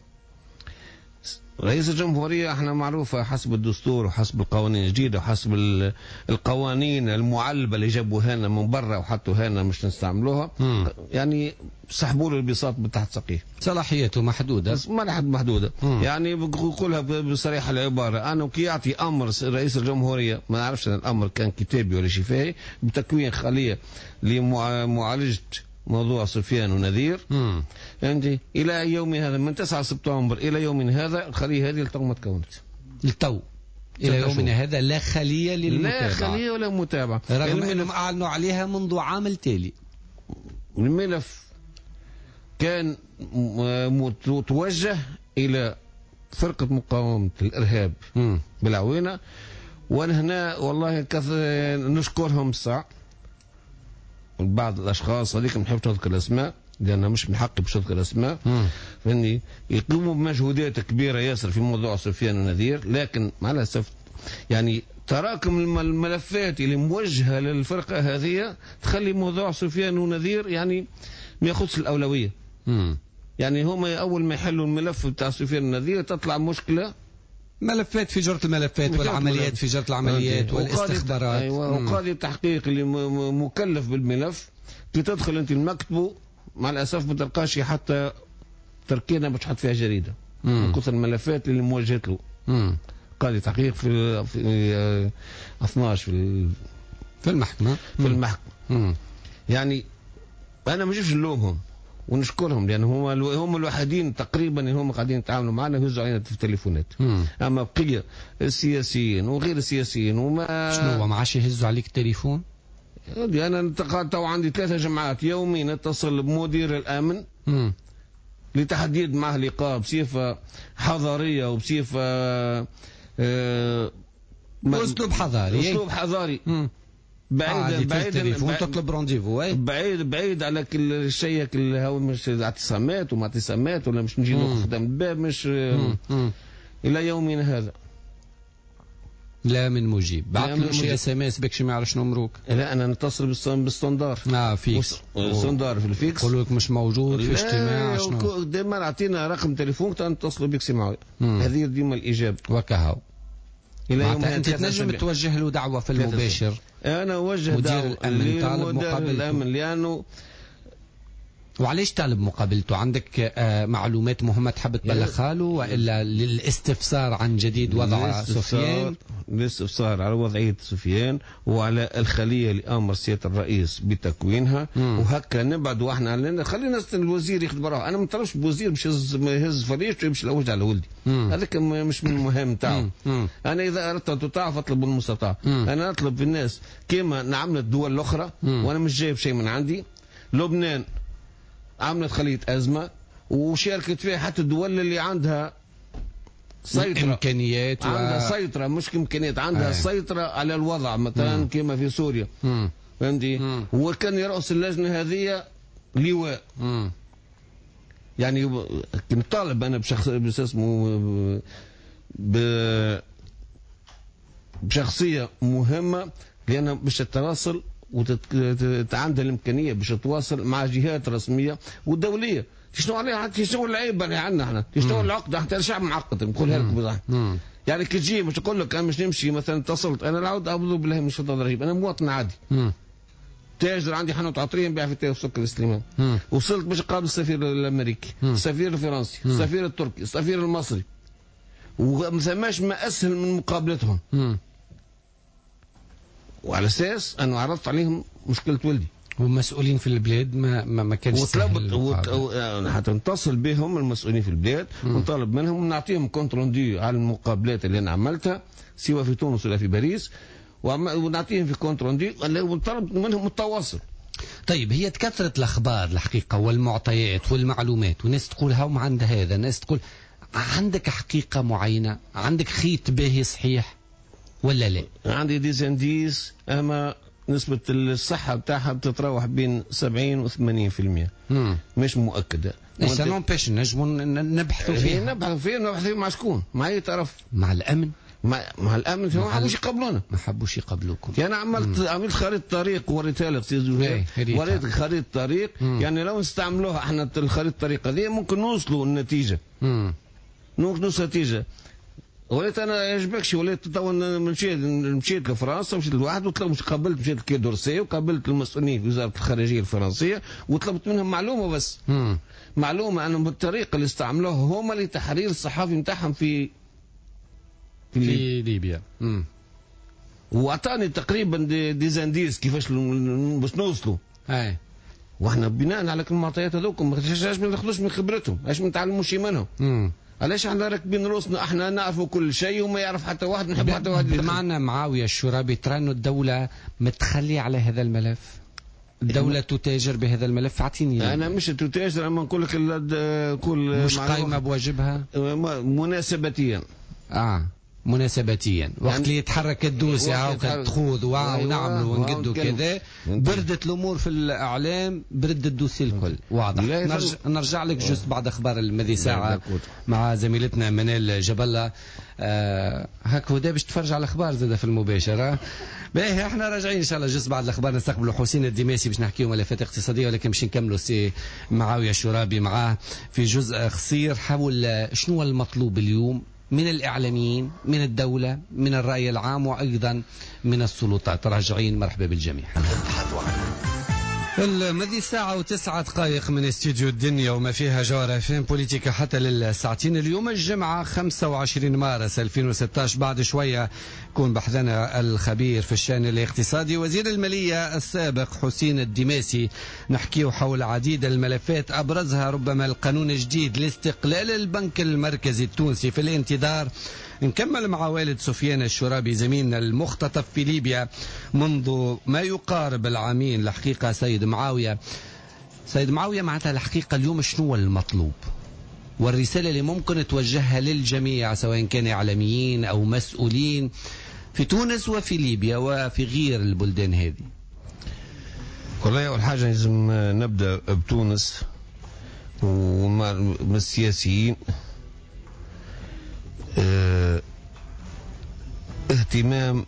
رئيس الجمهورية احنا معروفة حسب الدستور وحسب القوانين الجديدة وحسب القوانين المعلبة اللي جابوها لنا من برا وحطوها لنا مش نستعملوها. مم. يعني سحبوا له البساط من تحت سقيه. صلاحيته محدودة. ما لحد محدودة. مم. يعني بقولها بصريحة العبارة، أنا كي يعطي أمر رئيس الجمهورية، ما نعرفش أن الأمر كان كتابي ولا شفاهي، بتكوين خلية لمعالجة موضوع سفيان ونذير. عندي الى يوم هذا من تسعة سبتمبر الى يوم هذا الخليه هذه التو ما تكونت. التو الى يومنا هذا لا خليه للمتابعه، لا خليه ولا متابعه، رغم انهم اعلنوا عليها منذ عام التالي. الملف كان متوجه الى فرقه مقاومه الارهاب م. بالعوينه، وانا هنا والله نشكرهم الساعه بعض الاشخاص هذيك ما نحبش نذكر الاسماء لان مش من حقي باش نذكر الاسماء، فاني يقوموا بمجهودات كبيره ياسر في موضوع سفيان ونذير، لكن مع الاسف يعني تراكم الملفات اللي موجهه للفرقه هذه تخلي موضوع سفيان ونذير يعني ما ياخذش الاولويه. مم. يعني هما اول ما يحلوا الملف بتاع سفيان ونذير تطلع مشكله، ملفات في جرة الملفات والعمليات في جرة العمليات والاستخبارات. أيوة وقاضي التحقيق اللي مكلف بالملف كي تدخل انت المكتبه مع الاسف ما تلقاش حتى تركينه باش تحط فيها جريده. من كثر الملفات اللي موجهت له. مم. قاضي تحقيق في في اثناش في في المحكمة في المحكمة. مم. يعني أنا ما نجيبش نلومهم ونشكرهم لأن هم هم الوحيدين تقريبا اللي هم قاعدين يتعاملوا معنا يهزوا علينا في التليفونات. مم. أما بقية السياسيين وغير السياسيين وما شنو ما عادش يهزوا عليك التليفون؟ أنا تو عندي ثلاثة جماعات يوميا اتصل بمدير الأمن مم. لتحديد معه لقاء بصفة حضارية وبصفة آه أسلوب حضاري أسلوب حضاري. مم. بعيد بعيد التليفون تطلب رونديفو بعيد بعيد على كل شيء اللي هو مش اعتصامات وما اعتصامات ولا مش نجي ناخذ قدام الباب مش مم. مم. الى يومنا هذا لا من مجيب. بعث له شي اس ام اس بك شي ما يعرف شنو مروك. لا انا نتصل بالستاندار. اه فيكس الستاندار في الفيكس يقول لك مش موجود في اجتماع شنو ديما اعطينا رقم تليفون نتصلوا بك سي معاويه. هذه ديما الاجابه وكهو. الى يوم انت تنجم توجه له دعوه في المباشر. انا اوجه مدير الامن طالب مقابلته الامن لانه وعليش طالب مقابلته؟ عندك آه معلومات مهمه تحب تبلغها له والا للاستفسار عن جديد وضع سفيان؟ للاستفسار على وضعيه سفيان وعلى الخليه اللي امر سياده الرئيس بتكوينها. مم. وهكا نبعد واحنا علينا خلينا الوزير ياخذ براه. انا ما نطلبش بوزير باش يهز فريش ويمشي لوج على ولدي. هذاك مش من المهم تاعو. انا اذا اردت ان تطاع فاطلب المستطاع. مم. انا اطلب في الناس كما نعمل الدول الاخرى. مم. وانا مش جايب شيء من عندي. لبنان عملت خلية أزمة وشاركت فيها حتى الدول اللي عندها سيطرة إمكانيات و... عندها سيطرة مش إمكانيات عندها أي. سيطرة على الوضع مثلا كما في سوريا. فهمتي؟ وكان يرأس اللجنة هذه لواء. مم. يعني نطالب أنا بشخص بس اسمه ب... بشخصية مهمة لأن باش تتواصل وعندها الامكانيه باش تتواصل مع جهات رسميه ودوليه. شنو عليها شنو العيب اللي عندنا احنا؟ شنو العقده؟ حتى الشعب معقد نقولها لكم بصح. يعني كي تجي باش تقول لك انا مش نمشي مثلا اتصلت انا نعاود اعوذ بالله من الشيطان الرجيم انا مواطن عادي. مم. تاجر عندي حانوت عطريه نبيع في تاي سكر سليمان. وصلت باش نقابل السفير الامريكي، مم. السفير الفرنسي، مم. السفير التركي، السفير المصري. وما ثماش ما اسهل من مقابلتهم. مم. وعلى اساس انا عرضت عليهم مشكله ولدي والمسؤولين في البلاد ما ما, ما كانش سهل وت... و... حتى نتصل بهم المسؤولين في البلاد ونطالب منهم ونعطيهم كونت روندو على المقابلات اللي انا عملتها سواء في تونس ولا في باريس وعم... ونعطيهم في كونت روندو ونطالب منهم التواصل. طيب هي تكثرت الاخبار الحقيقه والمعطيات والمعلومات وناس تقول هاو عند هذا ناس تقول عندك حقيقه معينه عندك خيط باهي صحيح ولا لا؟ عندي ديزانديس اما نسبة الصحة بتاعها بتتراوح بين سبعين و ثمانين في المية. مش مؤكدة. إيش نبحث نجموا نبحثوا فيها. نبحثوا فيها نبحثوا فيها مع شكون؟ مع أي طرف؟ مع الأمن. مع, مع الأمن ما حبوش يقبلونا. ما حبوش يقبلوكم. يعني عملت مم. عملت خريطة طريق وريتها لك سي زهير. وريت خريطة طريق مم. يعني لو نستعملوها احنا الخريطة الطريق هذه ممكن نوصلوا النتيجة. مم. نوصلوا النتيجة. وليت انا يعجبكش وليت تو مشيت مشيت لفرنسا مشيت لواحد وطلبت قابلت مشيت لكي دورسي وقابلت المسؤولين في وزاره الخارجيه الفرنسيه وطلبت منهم معلومه بس. مم. معلومه انهم بالطريقه اللي استعملوها هما لتحرير الصحافي نتاعهم في في, في ليبيا. امم واعطاني تقريبا دي ديزانديس كيفاش باش نوصلوا. اي واحنا بناء على المعطيات هذوكم علاش ما ناخذوش من خبرتهم؟ علاش ما نتعلموش منهم؟ امم علاش احنا راكبين روسنا احنا نعرفوا كل شيء وما يعرف حتى واحد نحب حتى واحد. بمعنى معاويه الشرابي ترى انه الدوله متخليه على هذا الملف؟ الدوله تتاجر بهذا الملف؟ اعطيني. انا مش تتاجر اما نقول لك كل مش قايمه بواجبها مناسبتيا. اه مناسبتيا وقت اللي يتحرك الدوس هاو تخوض ونعملوا ونقدوا كذا بردت الامور في الاعلام برد الدوسي الكل واضح. نرجع, نرجع لك جزء بعد اخبار المذي ساعه مع زميلتنا منال جبله. آه هكا ودا باش تفرج على الاخبار زاده في المباشره. باهي احنا راجعين ان شاء الله جزء بعد الاخبار نستقبلوا حسين الدماسي باش نحكيوا ملفات اقتصاديه ولكن باش نكملوا سي معاويه الشرابي معاه في جزء قصير حول شنو المطلوب اليوم من الإعلاميين من الدولة من الرأي العام وأيضا من السلطات. راجعين مرحبا بالجميع. نبحث عن المذي ساعة وتسعة دقائق من استديو الدنيا وما فيها جوهرة فين بوليتيكا حتى للساعتين. اليوم الجمعة خمسة وعشرين مارس ألفين وستة عشر. بعد شوية يكون بحثنا الخبير في الشأن الاقتصادي وزير المالية السابق حسين الدماسي. نحكيه حول عديد الملفات أبرزها ربما القانون الجديد لاستقلال البنك المركزي التونسي في الانتظار. نكمل مع والد سفيان الشرابي زميلنا المختطف في ليبيا منذ ما يقارب العامين. الحقيقة سيد معاوية سيد معاوية معناتها الحقيقة اليوم شنو المطلوب والرسالة اللي ممكن توجهها للجميع سواء كان إعلاميين أو مسؤولين في تونس وفي ليبيا وفي غير البلدان هذه؟ والله أول حاجة لازم نبدأ بتونس ومع السياسيين. اه اهتمام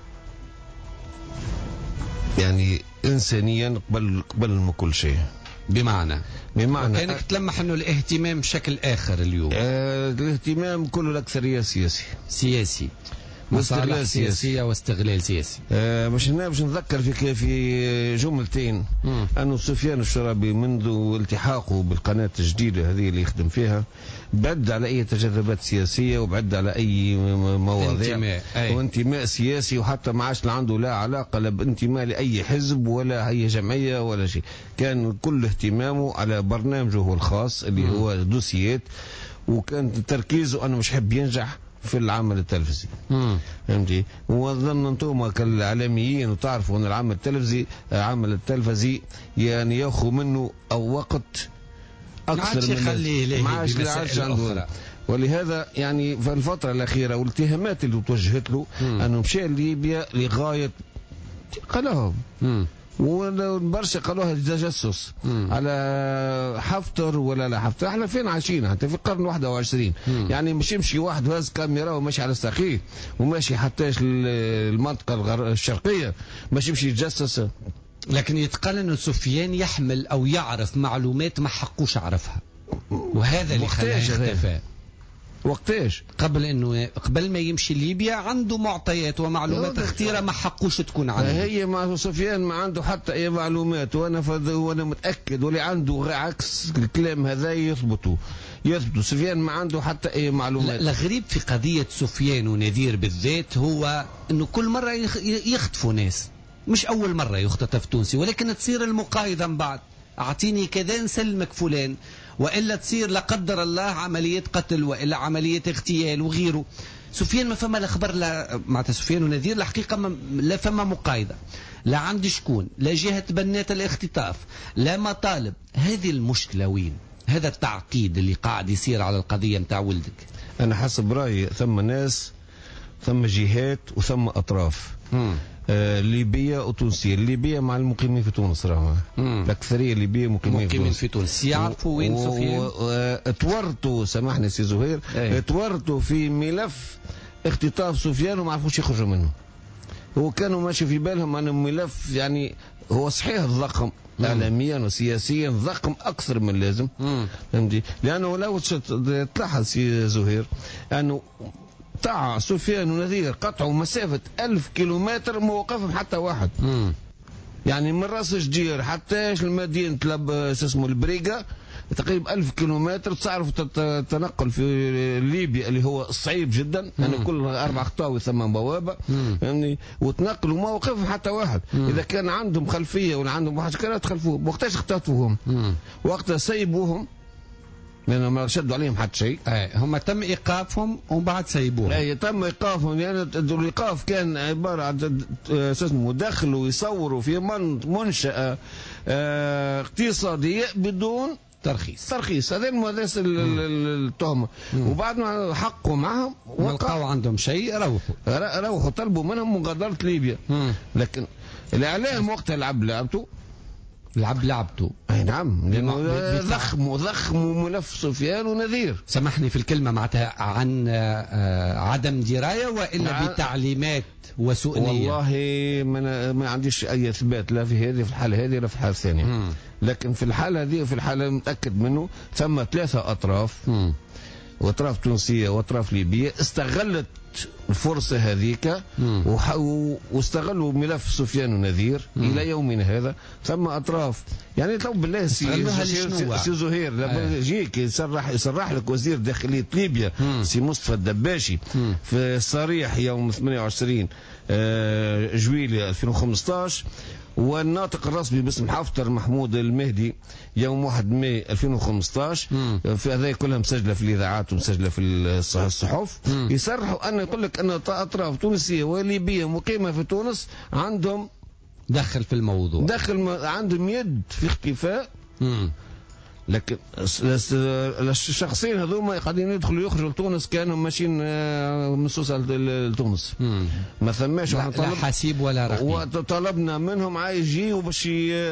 يعني إنسانيا قبل قبل من كل شيء. بمعنى بمعنى كانك تلمح انه الاهتمام بشكل اخر اليوم. اه الاهتمام كله الاكثريه سياسي سياسي واستغلال سياسية واستغلال سياسي. آه باش باش نذكر في في جملتين انه سفيان الشرابي منذ التحاقه بالقناة الجديدة هذه اللي يخدم فيها بعد على اي تجاذبات سياسية وبعد على اي مواضيع انتماء. وانتماء سياسي وحتى ما عادش عنده لا علاقة لا بانتماء لاي حزب ولا اي جمعية ولا شيء. كان كل اهتمامه على برنامجه الخاص اللي مم. هو دوسيات وكان تركيزه انه مش حب ينجح في العمل التلفزي. فهمتي؟ واظن انتم كالاعلاميين وتعرفوا ان العمل التلفزي العمل التلفزي يعني ياخذ منه او وقت اكثر من ما عادش عنده. ولهذا يعني في الفتره الاخيره والاتهامات اللي توجهت له انه مشى ليبيا لغايه قالهم وبرشا قالوها تجسس على حفتر ولا لا حفتر. احنا فين عايشين؟ حتى في القرن واحد وعشرين. يعني مش يمشي واحد واز كاميرا وماشي على الساقيه وماشي حتى المنطقه الشرقيه مش يمشي يتجسس. لكن يتقال انه سفيان يحمل او يعرف معلومات ما حقوش عرفها وهذا اللي خلاه يختفى. وقتاش؟ قبل انه قبل ما يمشي ليبيا عنده معطيات ومعلومات كثيره ما حقوش تكون عنده. هي مع سفيان ما عنده حتى اي معلومات وانا وانا متاكد واللي عنده عكس الكلام هذا يثبتوا يثبتوا. سفيان ما عنده حتى اي معلومات. الغريب في قضيه سفيان ونذير بالذات هو انه كل مره يخطفوا ناس. مش اول مره يختطف تونسي ولكن تصير المقايضه من بعد. اعطيني كذا نسلمك فلان والا تصير لا قدر الله عمليه قتل والا عمليه اغتيال وغيره. سفيان ما فما الاخبار لا معناتها سفيان ونذير الحقيقه ما لا فما مقايضه لا عند شكون لا جهه بنات الاختطاف لا مطالب. هذه المشكله وين؟ هذا التعقيد اللي قاعد يصير على القضيه نتاع ولدك. انا حسب رايي ثم ناس ثم جهات وثم اطراف. مم. آه ليبيا وتونسية. الليبية مع المقيمين في تونس راهو الأكثرية الليبية مقيمين, مقيمين في تونس. يعرفوا وين سفيان؟ اتورطوا سامحني سي زهير اتورطوا في ملف اختطاف سفيان وما عرفوش يخرجوا منه. وكانوا ماشي في بالهم أنه ملف يعني هو صحيح ضخم اعلاميا وسياسيا ضخم اكثر من اللازم. فهمتي؟ لانه لو تلاحظ سي زهير انه تاع سفيان ونذير قطعوا مسافة ألف كيلومتر ما وقفهم حتى واحد. مم. يعني من راس جدير حتى المدينة لب اسمه البريقة تقريبا ألف كيلومتر. تعرف التنقل في ليبيا اللي هو صعيب جدا لأن يعني كل أربع خطاوي ثمان بوابة يعني وتنقلوا ما وقفهم حتى واحد. مم. إذا كان عندهم خلفية ولا عندهم واحد كانت تخلفوهم. وقتاش اختطفوهم؟ وقتها سيبوهم لأنهم ما شدوا عليهم حتى شيء. اي هم تم ايقافهم ومن بعد سيبوهم. اي تم ايقافهم لان يعني الايقاف كان عباره عن اسمه دخلوا يصوروا في منشاه اه اقتصاديه بدون ترخيص. ترخيص هذا المدرس التهمه. وبعد ما حقوا معهم وقعوا عندهم شيء روحوا روحوا طلبوا منهم مغادره ليبيا. مم. لكن الاعلام وقتها لعب لعبته لعب لعبته. اي نعم لانه ضخم ضخم ملف سفيان ونذير. سامحني في الكلمه معناتها عن عدم درايه والا بتعليمات وسوء نيه. والله ما, ما عنديش اي اثبات لا في هذه في الحاله هذه ولا في الحاله الثانيه. مم. لكن في الحاله هذه وفي الحاله متاكد منه ثم ثلاثه اطراف. مم. واطراف تونسيه واطراف ليبيه استغلت الفرصة هذيك واستغلوا ملف سفيان ونذير إلى يومنا هذا. ثم أطراف يعني طب بالله سي, سي, سي زهير لما يجيك يصرح يصرح لك وزير داخلية ليبيا مم. سي مصطفى الدباشي مم. في الصريح يوم ثمانية وعشرين جويلية ألفين وخمسطاش، والناطق الرسمي باسم حفتر محمود المهدي يوم واحد ماي ألفين وخمسطاش، في هذه كلها مسجله في الاذاعات ومسجله في الصحف، يصرحوا ان يقول لك ان اطراف تونسيه وليبيه مقيمه في تونس عندهم دخل في الموضوع، دخل عندهم يد في اختفاء. مم. لكن الشخصين هذوما قاعدين يدخلوا يخرجوا لتونس كانهم ماشيين من سوسه لتونس. ما ثماش لا, لا حسيب ولا رقيب، وطلبنا منهم يجيوا باش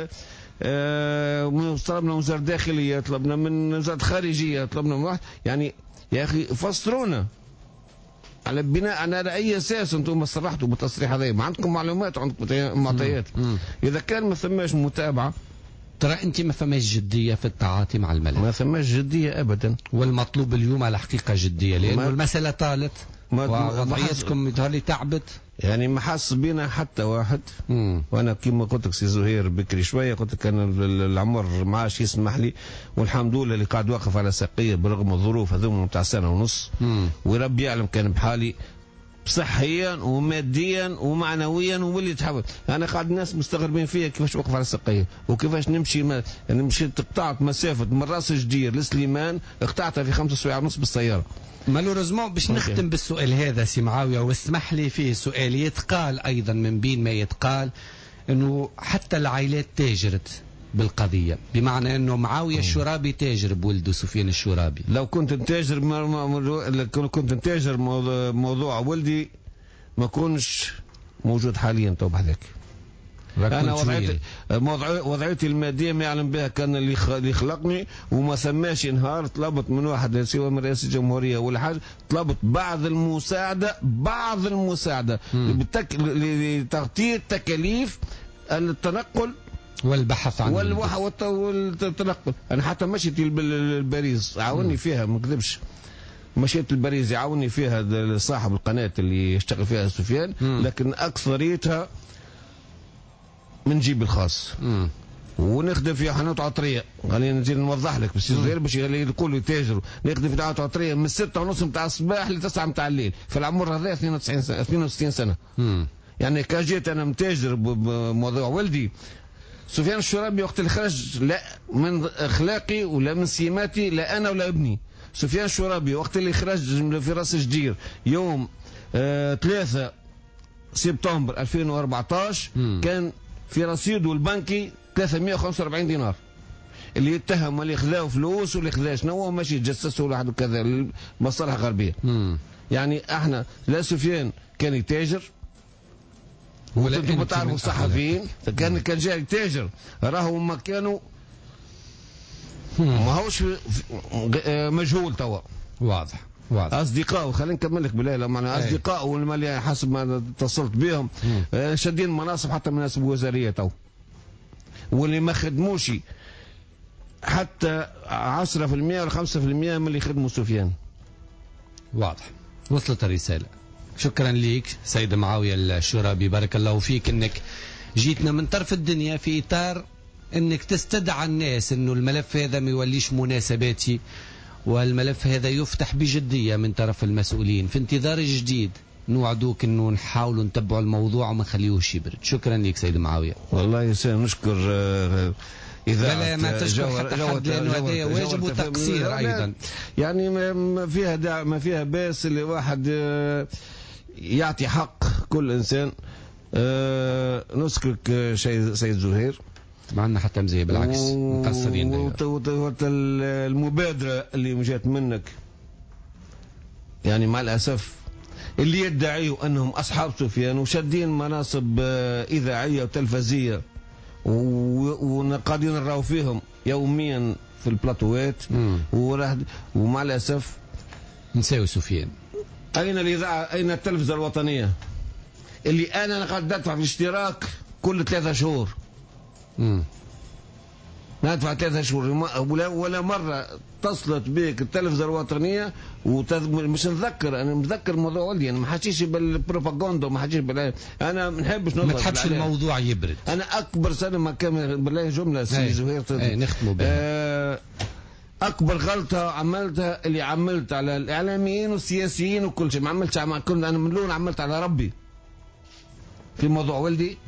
طلبنا من وزاره الداخليه، طلبنا من وزاره الخارجيه، طلبنا من واحد يعني يا اخي فسرونا على بناء على اي اساس انتم صرحتوا بالتصريح هذا؟ ما عندكم معلومات وعندكم معطيات؟ اذا كان ما ثماش متابعه، ترى انت ما فماش جديه في التعاطي مع الملف، ما فماش جديه ابدا، والمطلوب اليوم على حقيقه جديه لانه المساله طالت ووضعيتكم متهيألي تعبت، يعني ما حس بينا حتى واحد. مم. وانا كما قلت لك سي زهير بكري شويه قلت لك انا العمر ما عادش يسمح لي، والحمد لله اللي قاعد واقف على ساقيه برغم الظروف هذوما نتاع سنه ونص. مم. وربي يعلم كان بحالي صحيا وماديا ومعنويا واللي تحب. انا قاعد الناس مستغربين فيا كيفاش وقف على السقيه وكيفاش نمشي ما... يعني مشيت قطعت مسافه من راس جدير لسليمان قطعتها في خمسة سوايع ونص بالسياره. مالوريزمون باش نختم بالسؤال هذا سي معاويه، واسمح لي فيه سؤال يتقال ايضا من بين ما يتقال انه حتى العائلات تاجرت بالقضيه، بمعنى انه معاويه الشرابي تاجر بولده سفيان الشرابي. لو كنت تاجر لو كنت تاجر موضوع, موضوع ولدي ما كونش موجود حاليا. تو بحذاك انا وضعيتي وضعيتي الماديه ما يعلم بها كان اللي خلقني، وما ثماش نهار طلبت من واحد سواء من رئيس الجمهوريه ولا حاجه، طلبت بعض المساعده بعض المساعده لتغطيه تكاليف التنقل والبحث عن والتنقل. انا حتى مشيت لباريس عاوني فيها ما نكذبش، مشيت لباريس يعاوني فيها صاحب القناه اللي يشتغل فيها سفيان، لكن اكثريتها من جيبي الخاص. مم. ونخدم في حانوت عطريه، خلينا نجي نوضح لك بس غير باش يقولوا يتاجروا، نخدم في حانوت عطريه من ستة ونص نتاع الصباح لتسعة نتاع الليل في العمر هذا اثنين وتسعين سنه اثنين وستين سنه. مم. يعني كان جيت انا متاجر بموضوع ولدي سفيان الشرابي وقت اللي خرج لا من اخلاقي ولا من سماتي لا انا ولا ابني. سفيان الشرابي وقت اللي خرج في راس جدير يوم آه ثلاثة سبتمبر ألفين وأربعطاش م. كان في رصيده البنكي ثلاثمائة وخمسة وأربعين دينار. اللي يتهم اللي خذاو فلوس واللي خذا شنو هو ماشي يتجسسوا ولا حد كذا مصالح غربيه. م. يعني احنا لا سفيان كان يتاجر ولا انتم تعرفوا الصحفيين كان كان جاي تاجر راهو ما كانوا ما هوش مجهول توا. واضح واضح. اصدقائه خلينا نكمل لك بالله معناها اصدقائه واللي حسب ما اتصلت بهم شادين مناصب حتى مناصب وزاريه تو، واللي ما خدموش حتى عشرة بالمئة ولا خمسة بالمئة من اللي خدموا سفيان. واضح، وصلت الرساله. شكرا ليك سيد معاوية الشرابي، بارك الله فيك انك جيتنا من طرف الدنيا في اطار انك تستدعى الناس انه الملف هذا ما يوليش مناسباتي، والملف هذا يفتح بجدية من طرف المسؤولين في انتظار جديد. نوعدوك انه نحاولوا نتبعوا الموضوع وما نخليهوش يبرد. شكرا لك سيد معاوية. والله يسلم نشكر إذا لا ما تشكر حتى حد لأنه هذا واجب وتقصير أيضا. يعني ما فيها داع ما فيها باس اللي واحد يعطي حق كل إنسان. أه نشكرك شيء سيد زهير، ما عندنا حتى مزيه بالعكس مقصرين. المبادرة اللي جات منك يعني مع الأسف اللي يدعيوا أنهم أصحاب سفيان وشادين مناصب إذاعية وتلفزية وقاعدين نراو فيهم يوميا في البلاطوات، ومع الأسف نساوي سفيان. أين الإذاعة؟ أين التلفزة الوطنية اللي أنا قاعد أدفع في الاشتراك كل ثلاثة شهور؟ مم. ندفع ثلاثة شهور ولا, ولا مرة اتصلت بك التلفزة الوطنية وتذ... مش نذكر أنا مذكر الموضوع ولدي أنا ما حكيش بالبروباغندا وما حكيش بال أنا ما نحبش ما تحبش الموضوع يبرد. أنا أكبر سنة ما كان بالله جملة سي زهير ايه نختموا بها. آه أكبر غلطة عملتها اللي عملت على الإعلاميين والسياسيين وكل شيء ما عملتش على كل أنا من لون عملت على ربي في موضوع ولدي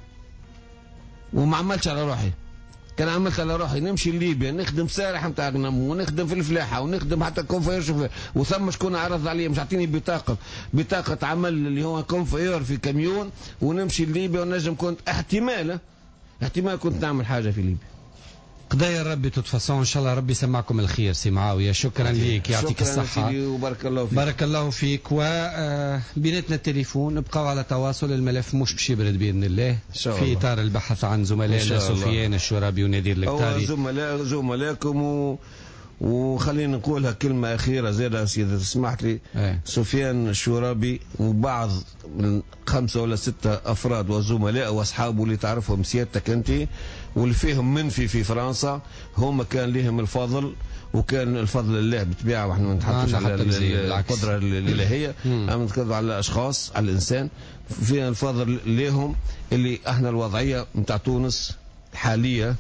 وما عملتش على روحي. كان عملت على روحي نمشي لليبيا نخدم سارح نتاع غنم ونخدم في الفلاحه ونخدم حتى كونفير شوفير وثم شكون عرض علي مش عطيني بطاقه بطاقه عمل اللي هو كونفير في كاميون ونمشي لليبيا ونجم كنت احتمال احتمال كنت نعمل حاجه في ليبيا. قضايا ربي تتفصل ان شاء الله. ربي يسمعكم الخير سي معاويه. شكرا ليك يعطيك الصحه وبارك الله فيك. بارك الله فيك. وبيناتنا التليفون نبقاو على تواصل. الملف مش باش يبرد باذن الله في اطار البحث عن زملائنا سفيان الشرابي ونذير الكتاري. زملاء زملائكم و... وخلينا نقولها كلمة أخيرة زيادة سيدي تسمح لي. ايه. سفيان الشرابي وبعض من خمسة ولا ستة أفراد وزملاء وأصحابه اللي تعرفهم سيادتك أنت واللي فيهم منفي في فرنسا هم كان لهم الفضل وكان الفضل لله بالطبيعة واحنا ما نتحدثش على القدرة الإلهية أما نتكلم على الأشخاص على الإنسان فينا الفضل لهم اللي احنا الوضعية متاع تونس حالية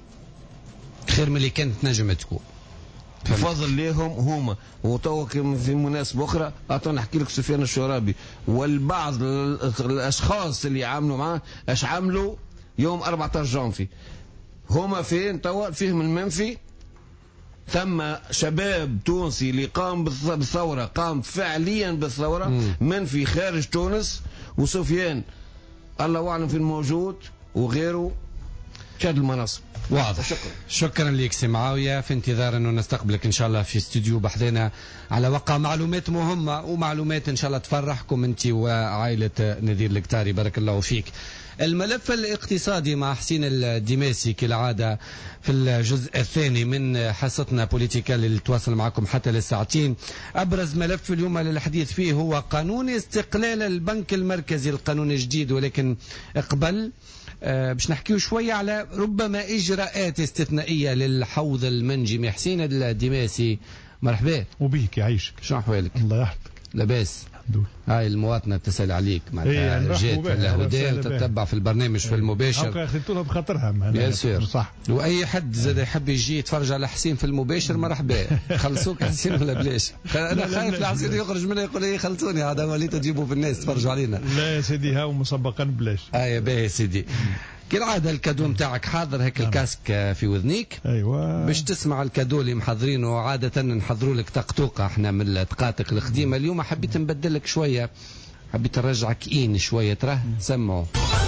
خير من اللي كانت نجم تكون. بفضل ليهم هما وتوا في مناسبة أخرى أعطوني نحكي لك سفيان الشرابي والبعض الأشخاص اللي عاملوا معاه اش عملوا يوم أربعة عشر جانفي هما فين توا فيهم المنفي. ثم شباب تونسي اللي قام بالثورة قام فعليا بالثورة مم. منفي خارج تونس وسفيان الله أعلم في الموجود وغيره شاد المناصب. واضح. شكرا شكرا لك سي معاويه. في انتظار انه نستقبلك ان شاء الله في استوديو بحثنا على وقع معلومات مهمه ومعلومات ان شاء الله تفرحكم انت وعائله نذير الكتاري. بارك الله فيك. الملف الاقتصادي مع حسين الدماسي كالعاده في الجزء الثاني من حصتنا بوليتيكا اللي تواصل معكم حتى للساعتين. ابرز ملف اليوم للحديث فيه هو قانون استقلال البنك المركزي. القانون الجديد ولكن قبل أه باش نحكيو شوية على ربما إجراءات استثنائية للحوض المنجمي. حسين الدماسي مرحبا. وبيك يعيشك. شو أحوالك؟ الله يحفظك. لاباس. هاي المواطنة تسأل عليك معناتها جات الهدى وتتبع في البرنامج في المباشر. هاكا خذيتوها بخاطرها بيان سور صح. واي حد زاد يحب يجي يتفرج على حسين في المباشر مرحبا. خلصوك حسين ولا بلاش؟ انا خايف لحسين يخرج منه يقول لي خلصوني هذا وليت تجيبوا في الناس تفرجوا علينا. لا يا سيدي هاو مسبقا بلاش. اي باهي يا سيدي. كالعاده الكادو نتاعك حاضر هيك الكاسك في وذنيك. ايوه باش تسمع الكادو اللي محضرينه. عاده نحضروا لك طقطوقه احنا من الدقائق القديمه. اليوم حبيت نبدل لك شويه حبيت نرجعك إين شويه تراه سمعوا.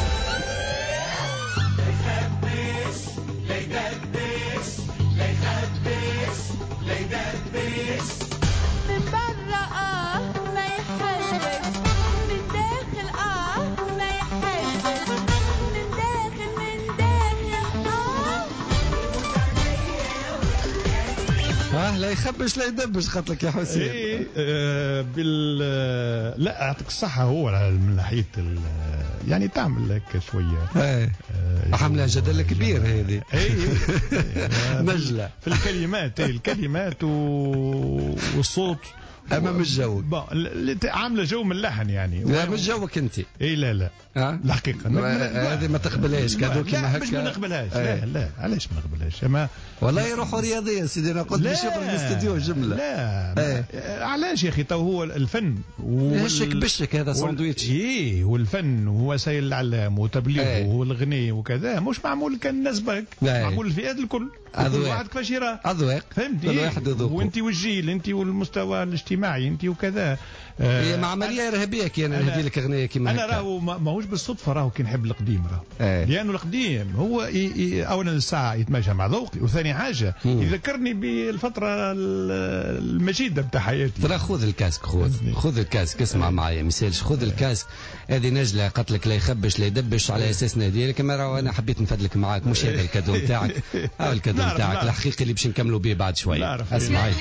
لا يخبش لا يدبش خاطرك يا حسين. إيه آه بال لا اعطيك الصحه هو من ناحيه يعني تعمل لك شويه ايه آه حمله جدل كبير هذه. اي نجله في الكلمات الكلمات والصوت امام الجو عامله جو من اللحن يعني. لا مش جوك انت. اي لا لا أه؟ الحقيقه هذه ما تقبلهاش كادو كيما هكا. مش ما نقبلهاش لا لا علاش ما نقبلهاش اما والله يروحوا رياضيه سيدي. انا قلت باش يخرج من الاستديو جمله. لا ايه. علاش يا اخي تو هو الفن هشك بشك هذا ساندويتش. ايه والفن ووسائل الاعلام وتبليغه ايه. والغني وكذا مش معمول كان الناس برك ايه. معمول الفئات الكل كل واحد كيفاش يراه اذواق فهمتي. كل واحد ذوقه وانت والجيل انت والمستوى الاجتماعي انت وكذا. هي آه عمليه ارهابيه كي انا نهدي لك اغنيه كيما انا راهو ماهوش بالصدفه راهو كي نحب القديم راهو ايه. لانه القديم هو اولا الساعه يتماشى مع ذوقي وثاني حاجه مم. يذكرني بالفتره المجيده بتاع حياتي. ترى خذ الكاسك خذ خذ الكاسك اسمع معايا مثالش خذ الكاسك. هذه نجله قالت لك لا يخبش لا يدبش على اساس نادي لك اما انا حبيت نفدلك معاك مش هذا الكادو نتاعك. هذا الكادو نتاعك الحقيقي اللي باش نكملوا به بعد شويه. اسمعي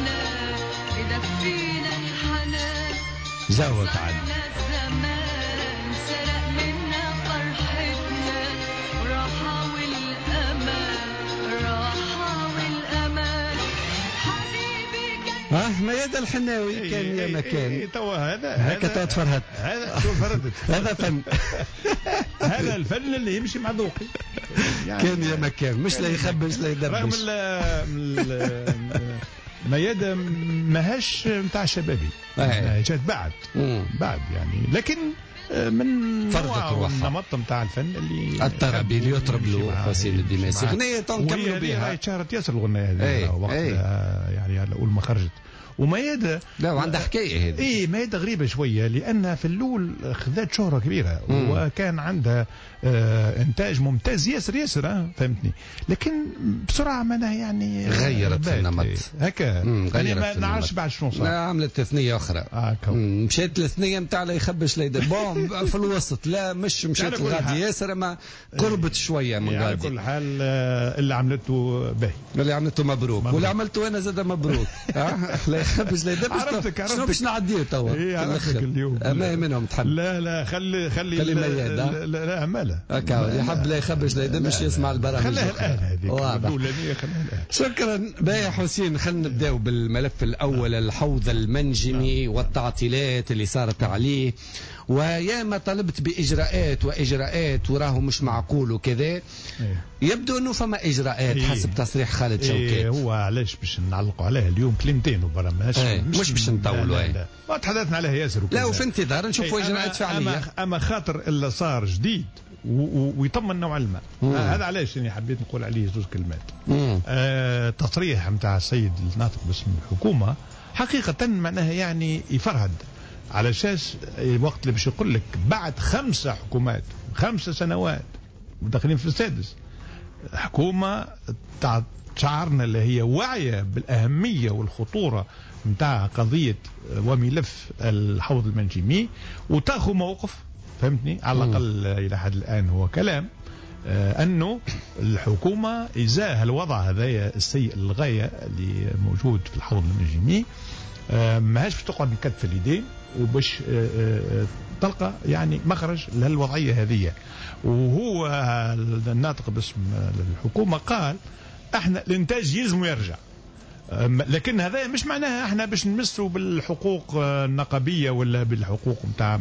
جاوك عاد سرق منا فرحتنا راحة والأمان راحة والأمان حبيبي كان اه ميادة الحناوي كان يا مكان توا هذا هكا تفرهد هذا شو فرهدت هذا فن هذا الفن اللي يمشي مع ذوقي يعني كان يا مكان مش لا يخبش لا يدبش رغم ميادة ماهاش نتاع شبابي جات بعد بعد يعني لكن من نوع النمط نتاع الفن اللي الطربي اللي يطرب له حسين الدماسي اغنيه نكملوا بها شهرت ياسر الغنيه هذه وقتها يعني اول ما خرجت وميادة لا وعندها حكايه هذه اي ميادة غريبه شويه لانها في الاول خذت شهره كبيره مم. وكان عندها آه انتاج ممتاز ياسر ياسر آه فهمتني لكن بسرعه معناها يعني غيرت في النمط هكا يعني ما نعرفش بعد شنو صار عملت ثنيه اخرى آه مشيت الثنيه نتاع لا يخبش لا يدير بون في الوسط لا مش مشيت لغادي ياسر ما قربت شويه من غادي على كل حال اللي عملته باهي اللي عملته مبروك, مبروك. واللي عملته انا زاد مبروك لا يخبش لا يدير عرفتك شنو باش نعديه توا ايه عرفتك اليوم ما منهم تحل لا لا خلي خلي خلي ميادة لا لا مالا هكا اللي يحب لا يخبش لا يدير باش يسمع البرامج خليها الان هذيك الاولانيه خليها الان شكرا باهي حسين خلينا نبداو بالملف الاول الحوض المنجمي والتعطيلات اللي صارت عليه وياما طلبت باجراءات واجراءات وراه مش معقول وكذا يبدو انه فما اجراءات حسب تصريح خالد شوكات إيه هو علاش باش نعلقوا عليها اليوم كلمتين وبرا مش, مش باش نطولوا ما تحدثنا عليها ياسر لا وفي انتظار نشوفوا اجراءات فعليه أما, اما خاطر اللي صار جديد ويطمن نوع الماء هذا علاش اني حبيت نقول عليه زوج كلمات آه تصريح نتاع السيد الناطق باسم الحكومه حقيقه معناها يعني يفرهد على اساس الوقت اللي باش يقول لك بعد خمسه حكومات خمسه سنوات وداخلين في السادس حكومه تاع شعارنا اللي هي واعيه بالاهميه والخطوره نتاع قضيه وملف الحوض المنجمي وتاخذ موقف فهمتني على الاقل الى حد الان هو كلام آه انه الحكومه ازاء الوضع هذايا السيء للغايه اللي موجود في الحوض المنجمي آه ماهاش باش تقعد مكتف اليدين وباش آه آه تلقى يعني مخرج للوضعيه هذه وهو الناطق باسم الحكومه قال احنا الانتاج يلزم يرجع لكن هذا مش معناها احنا باش نمسوا بالحقوق النقابيه ولا بالحقوق نتاع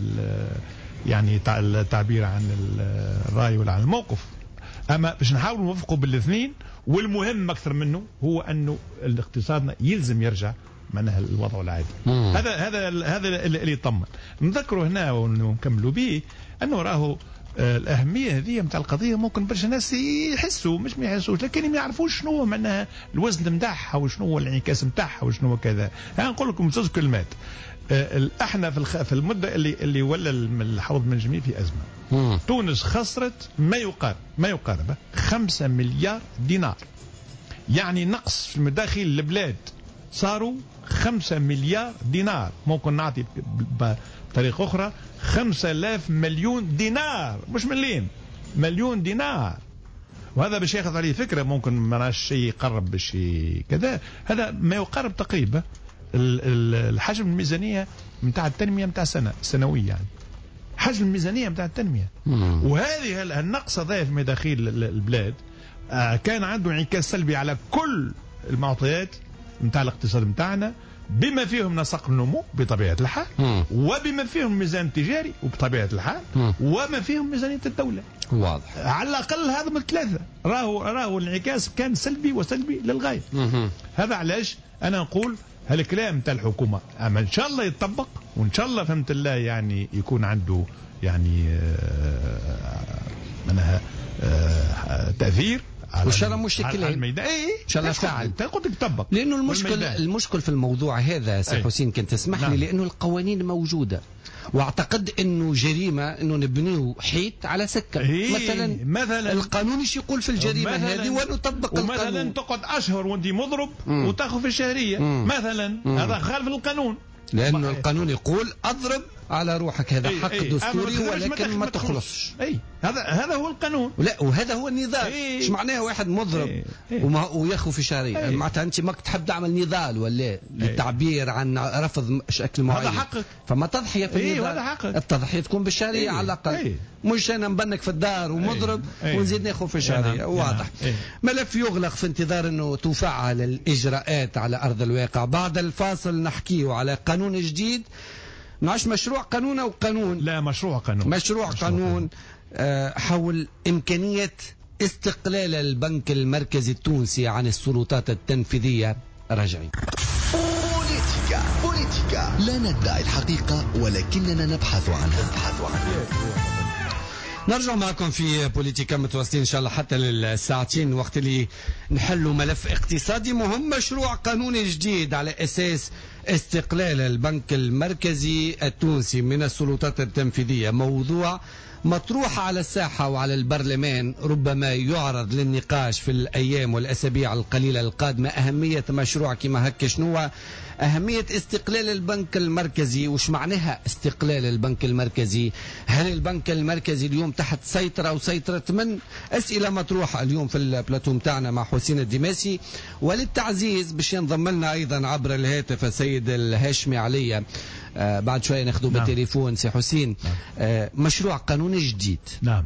يعني التعبير عن الراي ولا عن الموقف اما باش نحاول نوفقوا بالاثنين والمهم اكثر منه هو انه الاقتصادنا يلزم يرجع معناها الوضع العادي هذا هذا هذا اللي يطمن نذكروا هنا ونكملوا به انه راهو الأهمية هذه متاع القضية ممكن برشا ناس يحسوا مش ما يحسوش لكن ما يعرفوش شنو معناها الوزن نتاعها وشنو هو الانعكاس نتاعها وشنو كذا. أنا نقول لكم زوج كلمات. احنا في الخ... في المدة اللي اللي ولا الحوض المنجمي في أزمة. مم. تونس خسرت ما يقارب ما يقارب خمسة مليار دينار. يعني نقص في مداخل البلاد صاروا خمسة مليار دينار. ممكن نعطي بطريقة أخرى خمسة آلاف مليون دينار مش مليون مليون دينار. وهذا باش ياخذ عليه فكرة ممكن ما شيء يقرب باش كذا. هذا ما يقارب تقريبا الحجم الميزانية متاع التنمية متاع سنة سنوية يعني. حجم الميزانية متاع التنمية. مم. وهذه النقص هذا في مداخيل البلاد كان عنده انعكاس سلبي على كل المعطيات متاع الاقتصاد متاعنا بما فيهم نسق النمو بطبيعة الحال مم. وبما فيهم الميزان التجاري وبطبيعة الحال مم. وما فيهم ميزانية الدولة. واضح. على الأقل هذا من الثلاثة راهو راهو الانعكاس كان سلبي وسلبي للغاية. مم. هذا علاش أنا نقول هالكلام تاع الحكومة أما إن شاء الله يتطبق وإن شاء الله فهمت الله يعني يكون عنده يعني منها تأثير وان شاء الله مشكلين الميدان اي ان شاء الله فعل قلت تطبق لانه المشكل المشكل في الموضوع هذا سي حسين كنت تسمح لي نعم. لانه القوانين موجوده واعتقد انه جريمه انه نبنيو حيط على سكه إيه مثلا مثلا القانون ايش يقول في الجريمه هذه ونطبق القانون مثلا تقعد اشهر وانت مضرب وتاخذ في الشهريه مم. مثلا مم. هذا خالف القانون لانه القانون يقول اضرب على روحك، هذا حق أي دستوري أي ولكن ما تخلصش. اي هذا هذا هو القانون. لا وهذا هو النضال. ايش معناه واحد مضرب أي أي وما وياخذ في شهريه؟ معناتها انت ماك تحب تعمل نضال ولا للتعبير عن رفض شكل معين، هذا حقك، فما تضحيه في النضال. هذا حقك، التضحيه تكون بالشهريه أي على الاقل. أي مش انا نبنك في الدار ومضرب أي ونزيد ناخذ في شهريه. واضح. أي ملف يغلق في انتظار انه تفعل الاجراءات على ارض الواقع. بعد الفاصل نحكيه على قانون جديد، مش مشروع قانون او قانون، لا مشروع قانون، مشروع, مشروع قانون, قانون. آه حول امكانيه استقلال البنك المركزي التونسي عن السلطات التنفيذيه. راجعين. بوليتيكا بوليتيكا، لا ندعي الحقيقه ولكننا نبحث عنها. نبحث عنها. نرجع معكم في بوليتيكا، متواصلين ان شاء الله حتى للساعتين، وقت اللي نحلوا ملف اقتصادي مهم، مشروع قانوني جديد على اساس استقلال البنك المركزي التونسي من السلطات التنفيذيه. موضوع مطروح على الساحة وعلى البرلمان، ربما يعرض للنقاش في الأيام والأسابيع القليلة القادمة. أهمية مشروع كما هكا، شنو أهمية استقلال البنك المركزي؟ وش معناها استقلال البنك المركزي؟ هل البنك المركزي اليوم تحت سيطرة أو سيطرة من؟ أسئلة مطروحة اليوم في البلاتو متاعنا مع حسين الدماسي. وللتعزيز باش ينضم لنا أيضا عبر الهاتف السيد الهاشمي عليا. آه بعد شوية ناخذوا نعم. بالتليفون سي حسين. نعم. آه مشروع قانوني جديد. نعم.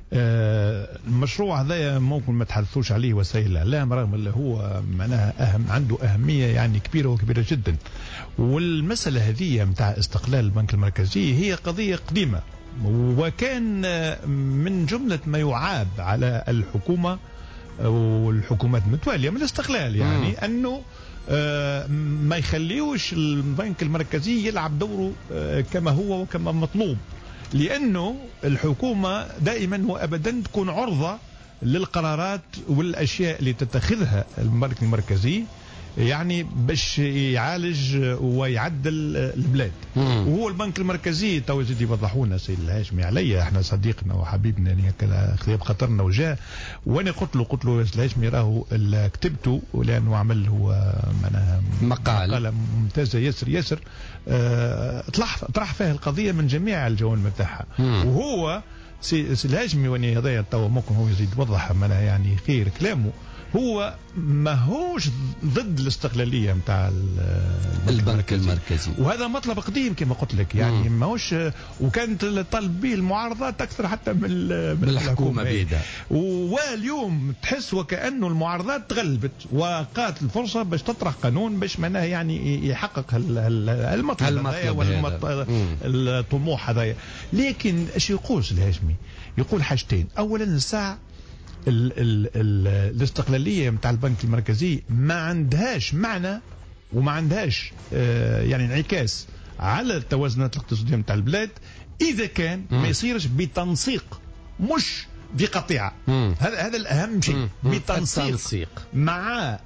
آه المشروع هذا ممكن ما تحدثوش عليه وسائل الإعلام، رغم اللي هو معناها أهم، عنده أهمية يعني كبيرة وكبيرة جدا. والمسألة هذه متاع استقلال البنك المركزي هي قضية قديمة، وكان من جملة ما يعاب على الحكومة والحكومات المتوالية من الاستقلال، يعني مم. أنه آه ما يخليوش البنك المركزي يلعب دوره آه كما هو وكما مطلوب، لأنه الحكومة دائما وأبدا تكون عرضة للقرارات والأشياء اللي تتخذها البنك المركزي، يعني باش يعالج ويعدل البلاد. مم. وهو البنك المركزي تو زيد يوضحونا سيد الهاشمي عليا، احنا صديقنا وحبيبنا يعني خذيب خاطرنا وجاء، وانا قلت له قلت له الهاشمي راهو كتبته لانه عمل هو معناها مقال مقاله ممتازه ياسر ياسر اه طرح فيها القضيه من جميع الجوانب تاعها. وهو سي الهاشمي واني هذايا تو ممكن هو يزيد يوضح معناها يعني خير كلامه، هو ما هوش ضد الاستقلاليه نتاع البنك المركزي، وهذا مطلب قديم كما قلت لك، يعني ما هوش، وكانت طالب به المعارضات اكثر حتى من, من الحكومه بيدها. واليوم تحس وكانه المعارضات تغلبت وقات الفرصه باش تطرح قانون باش معناه يعني يحقق المطلب هذا والطموح هذايا. لكن ايش يقول الهاشمي؟ يقول حاجتين. اولا الساعه ال ال ال الاستقلالية متاع البنك المركزي ما عندهاش معنى وما عندهاش آه يعني انعكاس على التوازنات الاقتصادية متاع البلاد إذا كان مم. ما يصيرش بتنسيق، مش بقطيعة. هذا هذا الأهم شيء، بتنسيق التنسيق مع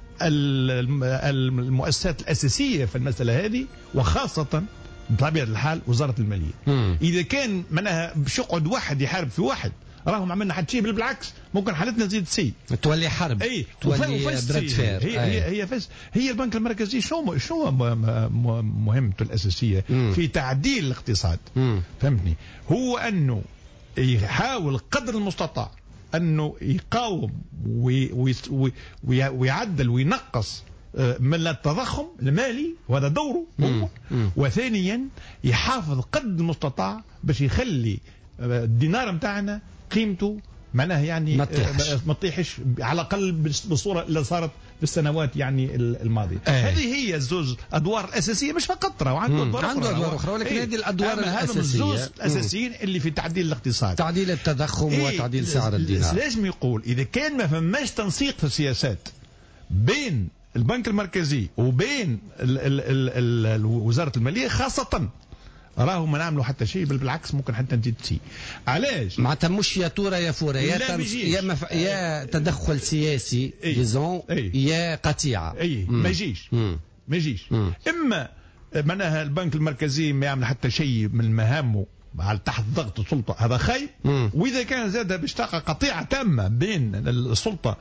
المؤسسات الأساسية في المسألة هذه، وخاصة بطبيعة الحال وزارة المالية. مم. إذا كان منها باش يقعد واحد يحارب في واحد، راهم عملنا حد شيء، بل بالعكس ممكن حالتنا تزيد تسي تولي حرب. اي تولي برد فير. هي هي هي, فس هي البنك المركزي شو شو مهمته الاساسيه مم. في تعديل الاقتصاد. مم. فهمتني؟ هو انه يحاول قدر المستطاع انه يقاوم وي وي وي ويعدل وينقص من التضخم المالي، وهذا دوره هو. وثانيا يحافظ قدر المستطاع باش يخلي الدينار متاعنا قيمته معناها يعني ما تطيحش على الاقل بالصوره اللي صارت في السنوات يعني الماضيه. أيه. هذه هي الزوج ادوار الاساسيه، مش فقط ترى وعنده ادوار عنده ادوار اخرى، ولكن هذه الادوار الاساسيه الزوج الاساسيين اللي في تعديل الاقتصاد، تعديل التضخم إيه وتعديل سعر الدينار. لازم يقول اذا كان ما فماش تنسيق في السياسات بين البنك المركزي وبين ال ال ال ال وزاره الماليه خاصه، راهو ما نعملوا حتى شيء، بل بالعكس ممكن حتى نزيد شيء. علاش؟ معناتها مش يا تورا يا فورا، يا تنس... يا, مف... يا تدخل سياسي ديزون يا قطيعه. اي ما يجيش ما يجيش. اما معناها البنك المركزي ما يعمل حتى شيء من مهامه على تحت ضغط السلطه، هذا خايب. واذا كان زاد باش تلقى قطيعه تامه بين السلطه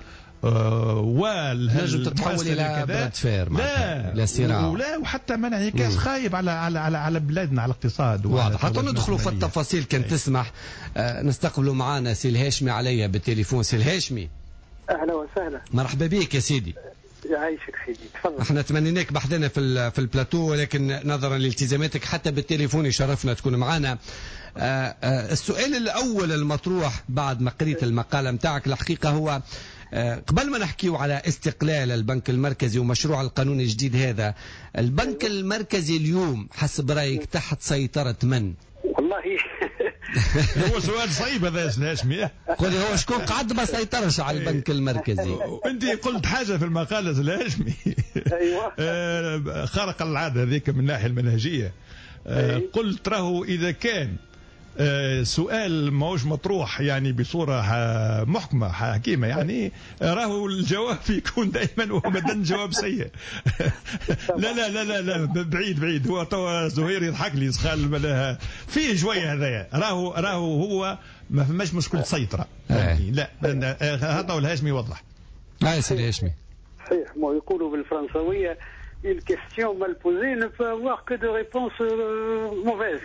والنجم تتحول الى برد فير لا لا صراع ولا وحتى منع انعكاس خايب على على على, على بلادنا على الاقتصاد. واضح. حتى ندخلوا في التفاصيل كان تسمح. آه نستقبلوا معنا سي الهاشمي عليا بالتليفون. سي الهاشمي اهلا وسهلا. مرحبا بك يا سيدي. يعيشك سيدي تفضل. احنا تمنيناك بحثنا في في البلاتو ولكن نظرا لالتزاماتك حتى بالتليفون يشرفنا تكون معنا. آه آه السؤال الاول المطروح بعد ما قريت المقاله نتاعك الحقيقه هو آه قبل ما نحكيو على استقلال البنك المركزي ومشروع القانون الجديد هذا، البنك المركزي اليوم حسب رايك تحت سيطره من؟ والله هو سؤال صعيب هذا يا هاشمي. قولي هو شكون قعد ما سيطرش على البنك المركزي؟ انت قلت حاجه في المقاله الهاشمي ايوه خارق العاده هذيك من الناحيه المنهجيه. قلت راهو اذا كان سؤال ماهوش مطروح يعني بصورة محكمة حكيمة يعني راهو الجواب يكون دائما وابدا جواب سيء. لا لا لا لا لا بعيد بعيد. هو توا زهير يضحك لي سخال فيه شوية هذايا. راهو راهو هو ما فماش مشكلة سيطرة. لا هذا الهاشمي يوضح. لا يا سيدي هاشمي. صحيح ما يقولوا بالفرنسوية une question mal posée ne peut avoir que de réponses euh, mauvaises.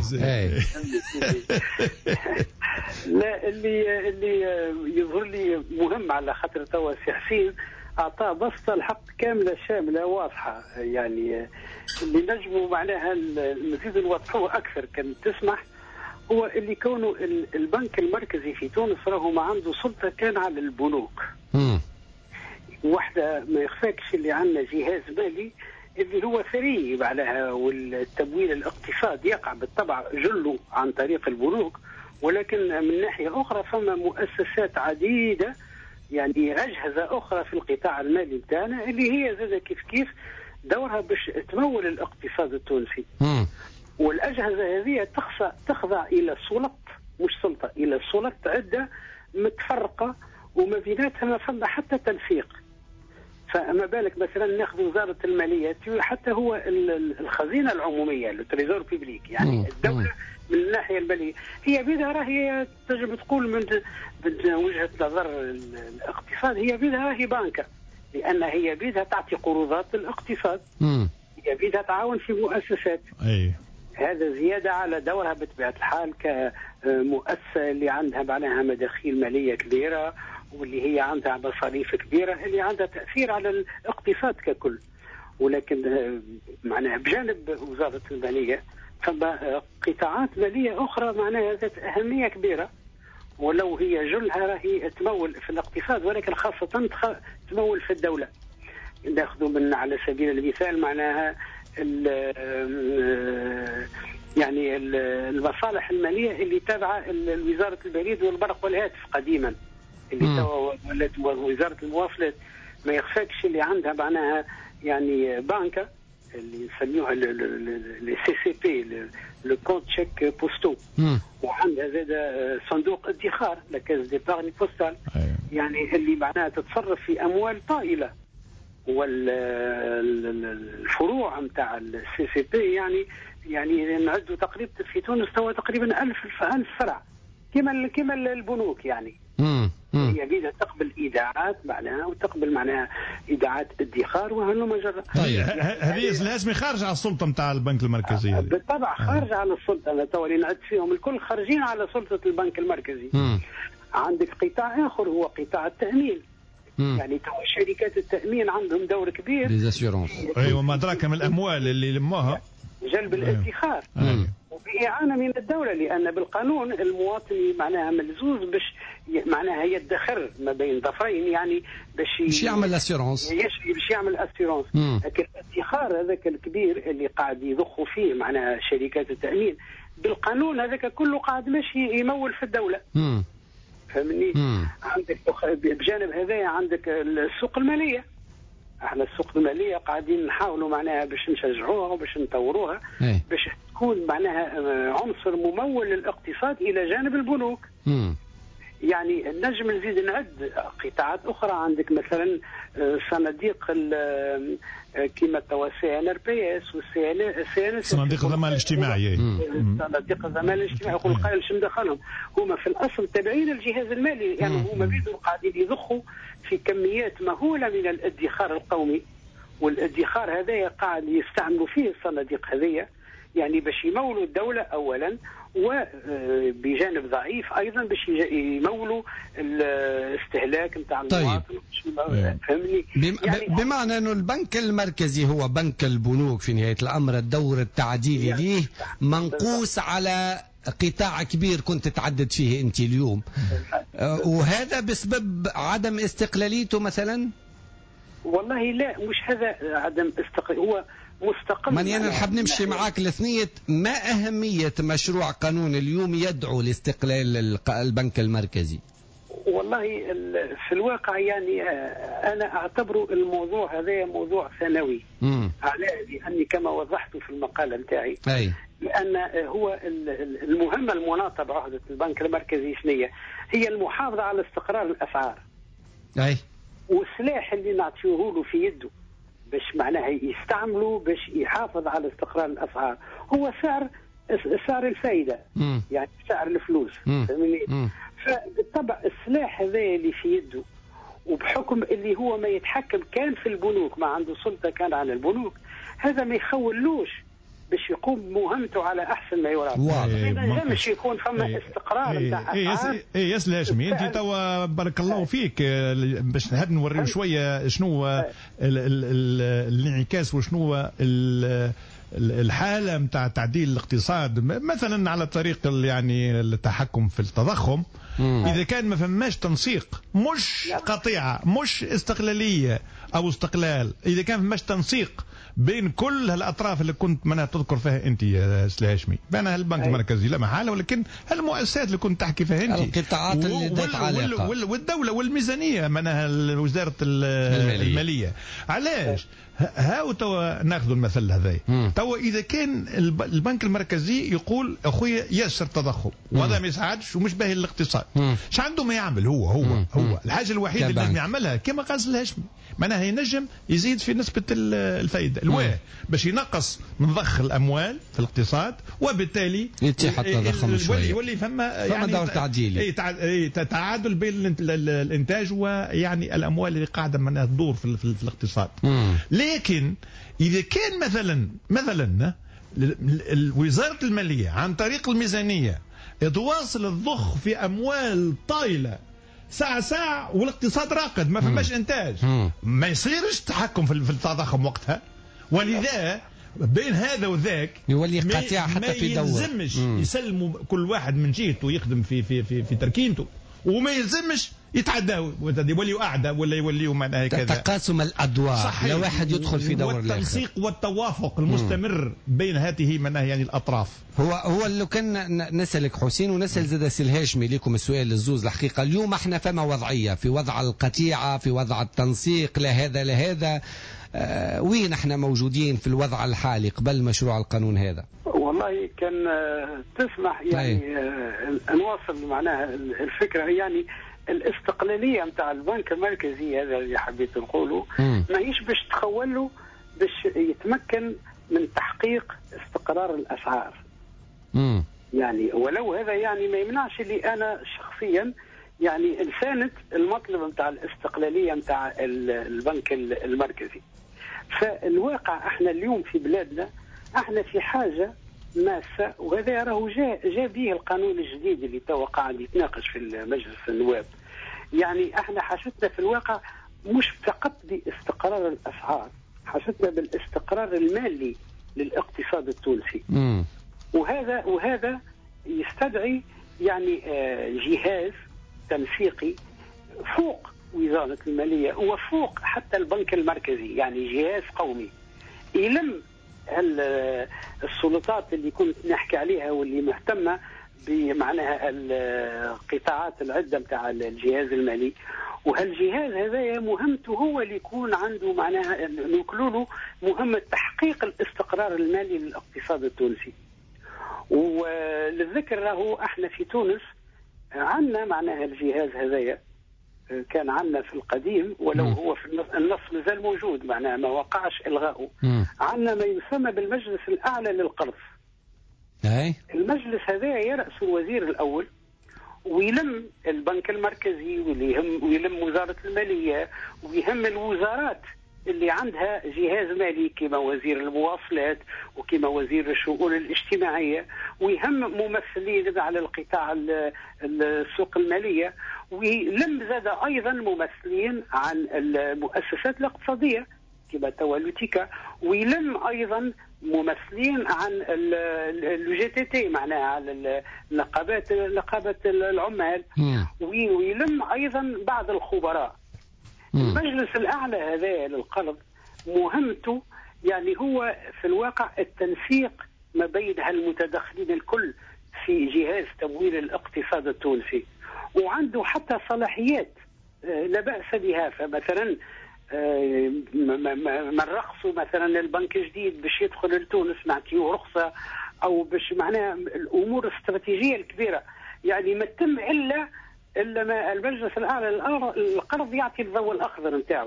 لا اللي اللي يظهر لي مهم على خاطر توا سي حسين اعطاه بسطه الحق كامله شامله واضحه يعني اللي نجموا معناها المزيد نوضحوه اكثر كان تسمح هو اللي كونه البنك المركزي في تونس راهو ما عنده سلطه كان على البنوك. واحدة ما يخفاكش اللي عندنا جهاز مالي اللي هو ثري معناها والتمويل الاقتصادي يقع بالطبع جله عن طريق البنوك، ولكن من ناحية أخرى فما مؤسسات عديدة يعني أجهزة أخرى في القطاع المالي بتاعنا اللي هي زادة كيف كيف دورها باش تمول الاقتصاد التونسي. والأجهزة هذه تخضع إلى سلط مش سلطة إلى سلط عدة متفرقة وما بيناتها ما فما حتى تنسيق. فما بالك مثلا ناخذ وزاره الماليه حتى هو الخزينه العموميه التريزور بيبليك يعني الدوله من الناحيه الماليه هي بيدها راهي تجب تقول من من وجهه نظر الاقتصاد هي بيدها راهي بانكا لان هي بيدها تعطي قروضات للاقتصاد. هي بيدها تعاون في مؤسسات. أي. هذا زياده على دورها بطبيعه الحال كمؤسسه اللي عندها معناها مداخيل ماليه كبيره واللي هي عندها مصاريف كبيرة اللي عندها تأثير على الاقتصاد ككل. ولكن معناها بجانب وزارة المالية فما قطاعات مالية أخرى معناها ذات أهمية كبيرة ولو هي جلها راهي تمول في الاقتصاد ولكن خاصة تمول في الدولة. ناخذ من على سبيل المثال معناها ال يعني المصالح المالية اللي تابعة لوزارة البريد والبرق والهاتف قديما اللي توا ولات وزاره المواصلات ما يخفاكش اللي عندها معناها يعني بانكا اللي نسميوها السي سي بي لو كونت تشيك بوستو وعندها زاد صندوق ادخار لا كاز ديبارني بوستال يعني اللي معناها تتصرف في اموال طائله. والفروع نتاع السي سي بي يعني يعني نعدوا تقريبا في تونس توا تقريبا ألف ألف فرع كما كما البنوك يعني. مم. مم. هي بيدها تقبل ايداعات معناها وتقبل معناها ايداعات ادخار وهلم جرى. طيب هذه الهاشمي خارج على السلطه نتاع البنك المركزي. بالطبع خارج على السلطه. انا تو اللي نعد فيهم الكل خارجين على سلطه البنك المركزي. مم. عندك قطاع اخر هو قطاع التامين. مم. يعني تو شركات التامين عندهم دور كبير. ليزاسيورونس. ايوه ما ادراك من الاموال اللي لموها جلب الادخار. وبإعانة من الدولة لأن بالقانون المواطن معناها ملزوز باش معناها يدخر ما بين ظفرين يعني باش باش يعمل اسيرونس باش يعمل اسيرونس. لكن الادخار هذاك الكبير اللي قاعد يضخوا فيه معناها شركات التأمين بالقانون هذاك كله قاعد ماشي يمول في الدولة. مم. فهمني؟ مم. عندك بجانب هذايا عندك السوق المالية. احنا السوق المالية قاعدين نحاولوا معناها باش نشجعوها وباش نطوروها باش تكون معناها عنصر ممول للاقتصاد الى جانب البنوك. مم. يعني نجم نزيد نعد قطاعات اخرى. عندك مثلا صناديق كيما توا سي ان ار بي اس والسي ان اس صناديق الضمان الاجتماعي. صناديق الضمان الاجتماعي يقول قائل شو مدخلهم؟ هما في الاصل تابعين الجهاز المالي، يعني هما بيدوا قاعدين يضخوا في كميات مهوله من الادخار القومي، والادخار هذايا قاعد يستعملوا فيه الصناديق هذيا يعني باش يمولوا الدوله اولا، وبجانب ضعيف ايضا باش يمولوا الاستهلاك نتاع المواطن. طيب. فهمني؟ يعني بمعنى انه البنك المركزي هو بنك البنوك في نهايه الامر، الدور التعديلي يعني ليه منقوس على قطاع كبير كنت تعدد فيه انت اليوم، وهذا بسبب عدم استقلاليته مثلا. والله لا، مش هذا عدم استقلال، هو مستقل. من أنا نحب نمشي معاك لثنية ما أهمية مشروع قانون اليوم يدعو لاستقلال البنك المركزي؟ والله في الواقع يعني أنا أعتبره الموضوع هذا موضوع ثانوي، على لأني كما وضحت في المقالة نتاعي، لأن هو المهمة المناطة بعهدة البنك المركزي شنية؟ هي المحافظة على استقرار الأسعار. أي. والسلاح اللي نعطيه له في يده باش معناها يستعملوا باش يحافظ على استقرار الاسعار هو سعر سعر الفائده، م. يعني سعر الفلوس. فهمني؟ فبالطبع السلاح هذا اللي في يده، وبحكم اللي هو ما يتحكم كان في البنوك، ما عنده سلطه كان على البنوك، هذا ما يخولوش باش يقوم بمهمته على احسن ما يرام. ما ينجمش يكون فما استقرار نتاع اسعار. اي يا سي هاشمي، انت توا بارك الله فيك باش نحب نوريو شويه شنو الانعكاس وشنو الحاله نتاع تعديل الاقتصاد مثلا على طريق يعني التحكم في التضخم. مم. اذا كان ما فماش تنسيق، مش قطيعه، مش استقلاليه او استقلال، اذا كان ما فماش تنسيق بين كل هالاطراف اللي كنت منها تذكر فيها انت يا سي هاشمي، بين البنك المركزي لا محاله، ولكن هالمؤسسات اللي كنت تحكي فيها انت، القطاعات اللي ذات علاقه، والدوله والميزانيه منها وزاره الماليه, المالية. علاش هاو توا ناخذ المثل هذا؟ توا اذا كان البنك المركزي يقول اخويا ياسر تضخم وهذا ما يساعدش ومش باهي للاقتصاد، ايش عنده ما يعمل هو هو مم. هو الحاجه الوحيده اللي لازم يعملها كما قال الهاشمي، معناها ينجم يزيد في نسبه الفائده الواه باش ينقص من ضخ الاموال في الاقتصاد، وبالتالي يتيح التضخم شويه، يولي فما يعني دور تعديلي، تعادل بين الانتاج ويعني الاموال اللي قاعده منها تدور في, في, في الاقتصاد. مم. لكن اذا كان مثلا مثلا وزاره الماليه عن طريق الميزانيه تواصل الضخ في اموال طايله ساعة ساعة والاقتصاد راقد ما فماش انتاج، ما يصيرش تحكم في التضخم وقتها، ولذا بين هذا وذاك يولي قاطع حتى في دور، ما يلزمش يسلموا كل واحد من جهته يخدم في في في, في تركينته، وما يلزمش يتعداوا يوليوا أعداء ولا يوليوا معناها كذا تقاسم الأدوار، لا واحد يدخل في دور الآخر، والتنسيق والتوافق المستمر بين هذه معناها يعني الأطراف. هو هو اللي كنا نسألك حسين ونسأل زاد السي الهاشمي لكم السؤال الزوز. الحقيقة اليوم احنا فما وضعية في وضع القطيعة، في وضع التنسيق، لا هذا لا هذا، آه وين احنا موجودين في الوضع الحالي قبل مشروع القانون هذا؟ والله كان تسمح يعني آه نواصل معناها الفكرة، يعني الاستقلالية نتاع البنك المركزي هذا اللي حبيت نقوله ماهيش باش تخوله باش يتمكن من تحقيق استقرار الأسعار. مم. يعني ولو هذا يعني ما يمنعش اللي أنا شخصيا يعني انسانة المطلب نتاع الاستقلالية نتاع البنك المركزي. فالواقع احنا اليوم في بلادنا احنا في حاجة ماسة، وهذا راهو جاء جاء به القانون الجديد اللي توا قاعد يتناقش في مجلس النواب. يعني احنا حاجتنا في الواقع مش فقط باستقرار الاسعار، حاجتنا بالاستقرار المالي للاقتصاد التونسي. مم. وهذا وهذا يستدعي يعني جهاز تنسيقي فوق وزارة المالية وفوق حتى البنك المركزي، يعني جهاز قومي يلم السلطات اللي كنت نحكي عليها واللي مهتمة بمعناها القطاعات العدة متاع الجهاز المالي. وهالجهاز هذا مهمته هو اللي يكون عنده معناها نقولوا مهمة تحقيق الاستقرار المالي للاقتصاد التونسي. وللذكر راهو احنا في تونس عندنا معناها الجهاز هذايا كان عندنا في القديم، ولو م. هو في النص, النص مازال موجود، معناها ما وقعش إلغاؤه. عندنا ما يسمى بالمجلس الأعلى للقرض. أي. المجلس هذا يرأس الوزير الأول، ويلم البنك المركزي ويلم, ويلم وزارة المالية، ويهم الوزارات اللي عندها جهاز مالي كما وزير المواصلات وكما وزير الشؤون الاجتماعية، ويهم ممثلين على القطاع السوق المالية، ويلم زاد أيضا ممثلين عن المؤسسات الاقتصادية كما توالوتيكا، ويلم أيضا ممثلين عن الجي تي تي معناها على النقابات نقابة العمال، ويلم أيضا بعض الخبراء. المجلس الأعلى هذا للقرض مهمته يعني هو في الواقع التنسيق ما بين هالمتدخلين الكل في جهاز تمويل الاقتصاد التونسي، وعنده حتى صلاحيات لا بأس بها. فمثلا من رخصوا مثلا البنك الجديد باش يدخل لتونس نعطيه رخصة، أو باش معناها الأمور الاستراتيجية الكبيرة يعني ما تتم إلا إلا ما المجلس الأعلى للقرض يعطي الضوء الأخضر نتاعو.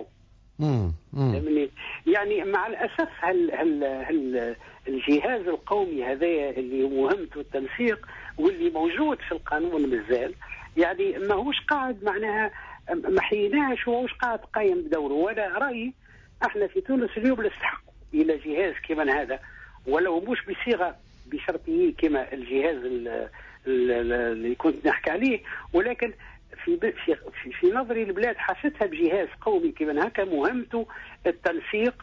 يعني مع الأسف هل هل هل الجهاز القومي هذا اللي مهمته التنسيق واللي موجود في القانون مازال يعني ما هوش قاعد معناها ما حيناش وهوش قاعد قايم بدوره. ولا رأيي احنا في تونس اليوم نستحق إلى جهاز كما هذا، ولو مش بصيغة بشرطيه كما الجهاز اللي كنت نحكي عليه، ولكن في في في نظري البلاد حاستها بجهاز قومي كما هكا مهمته التنسيق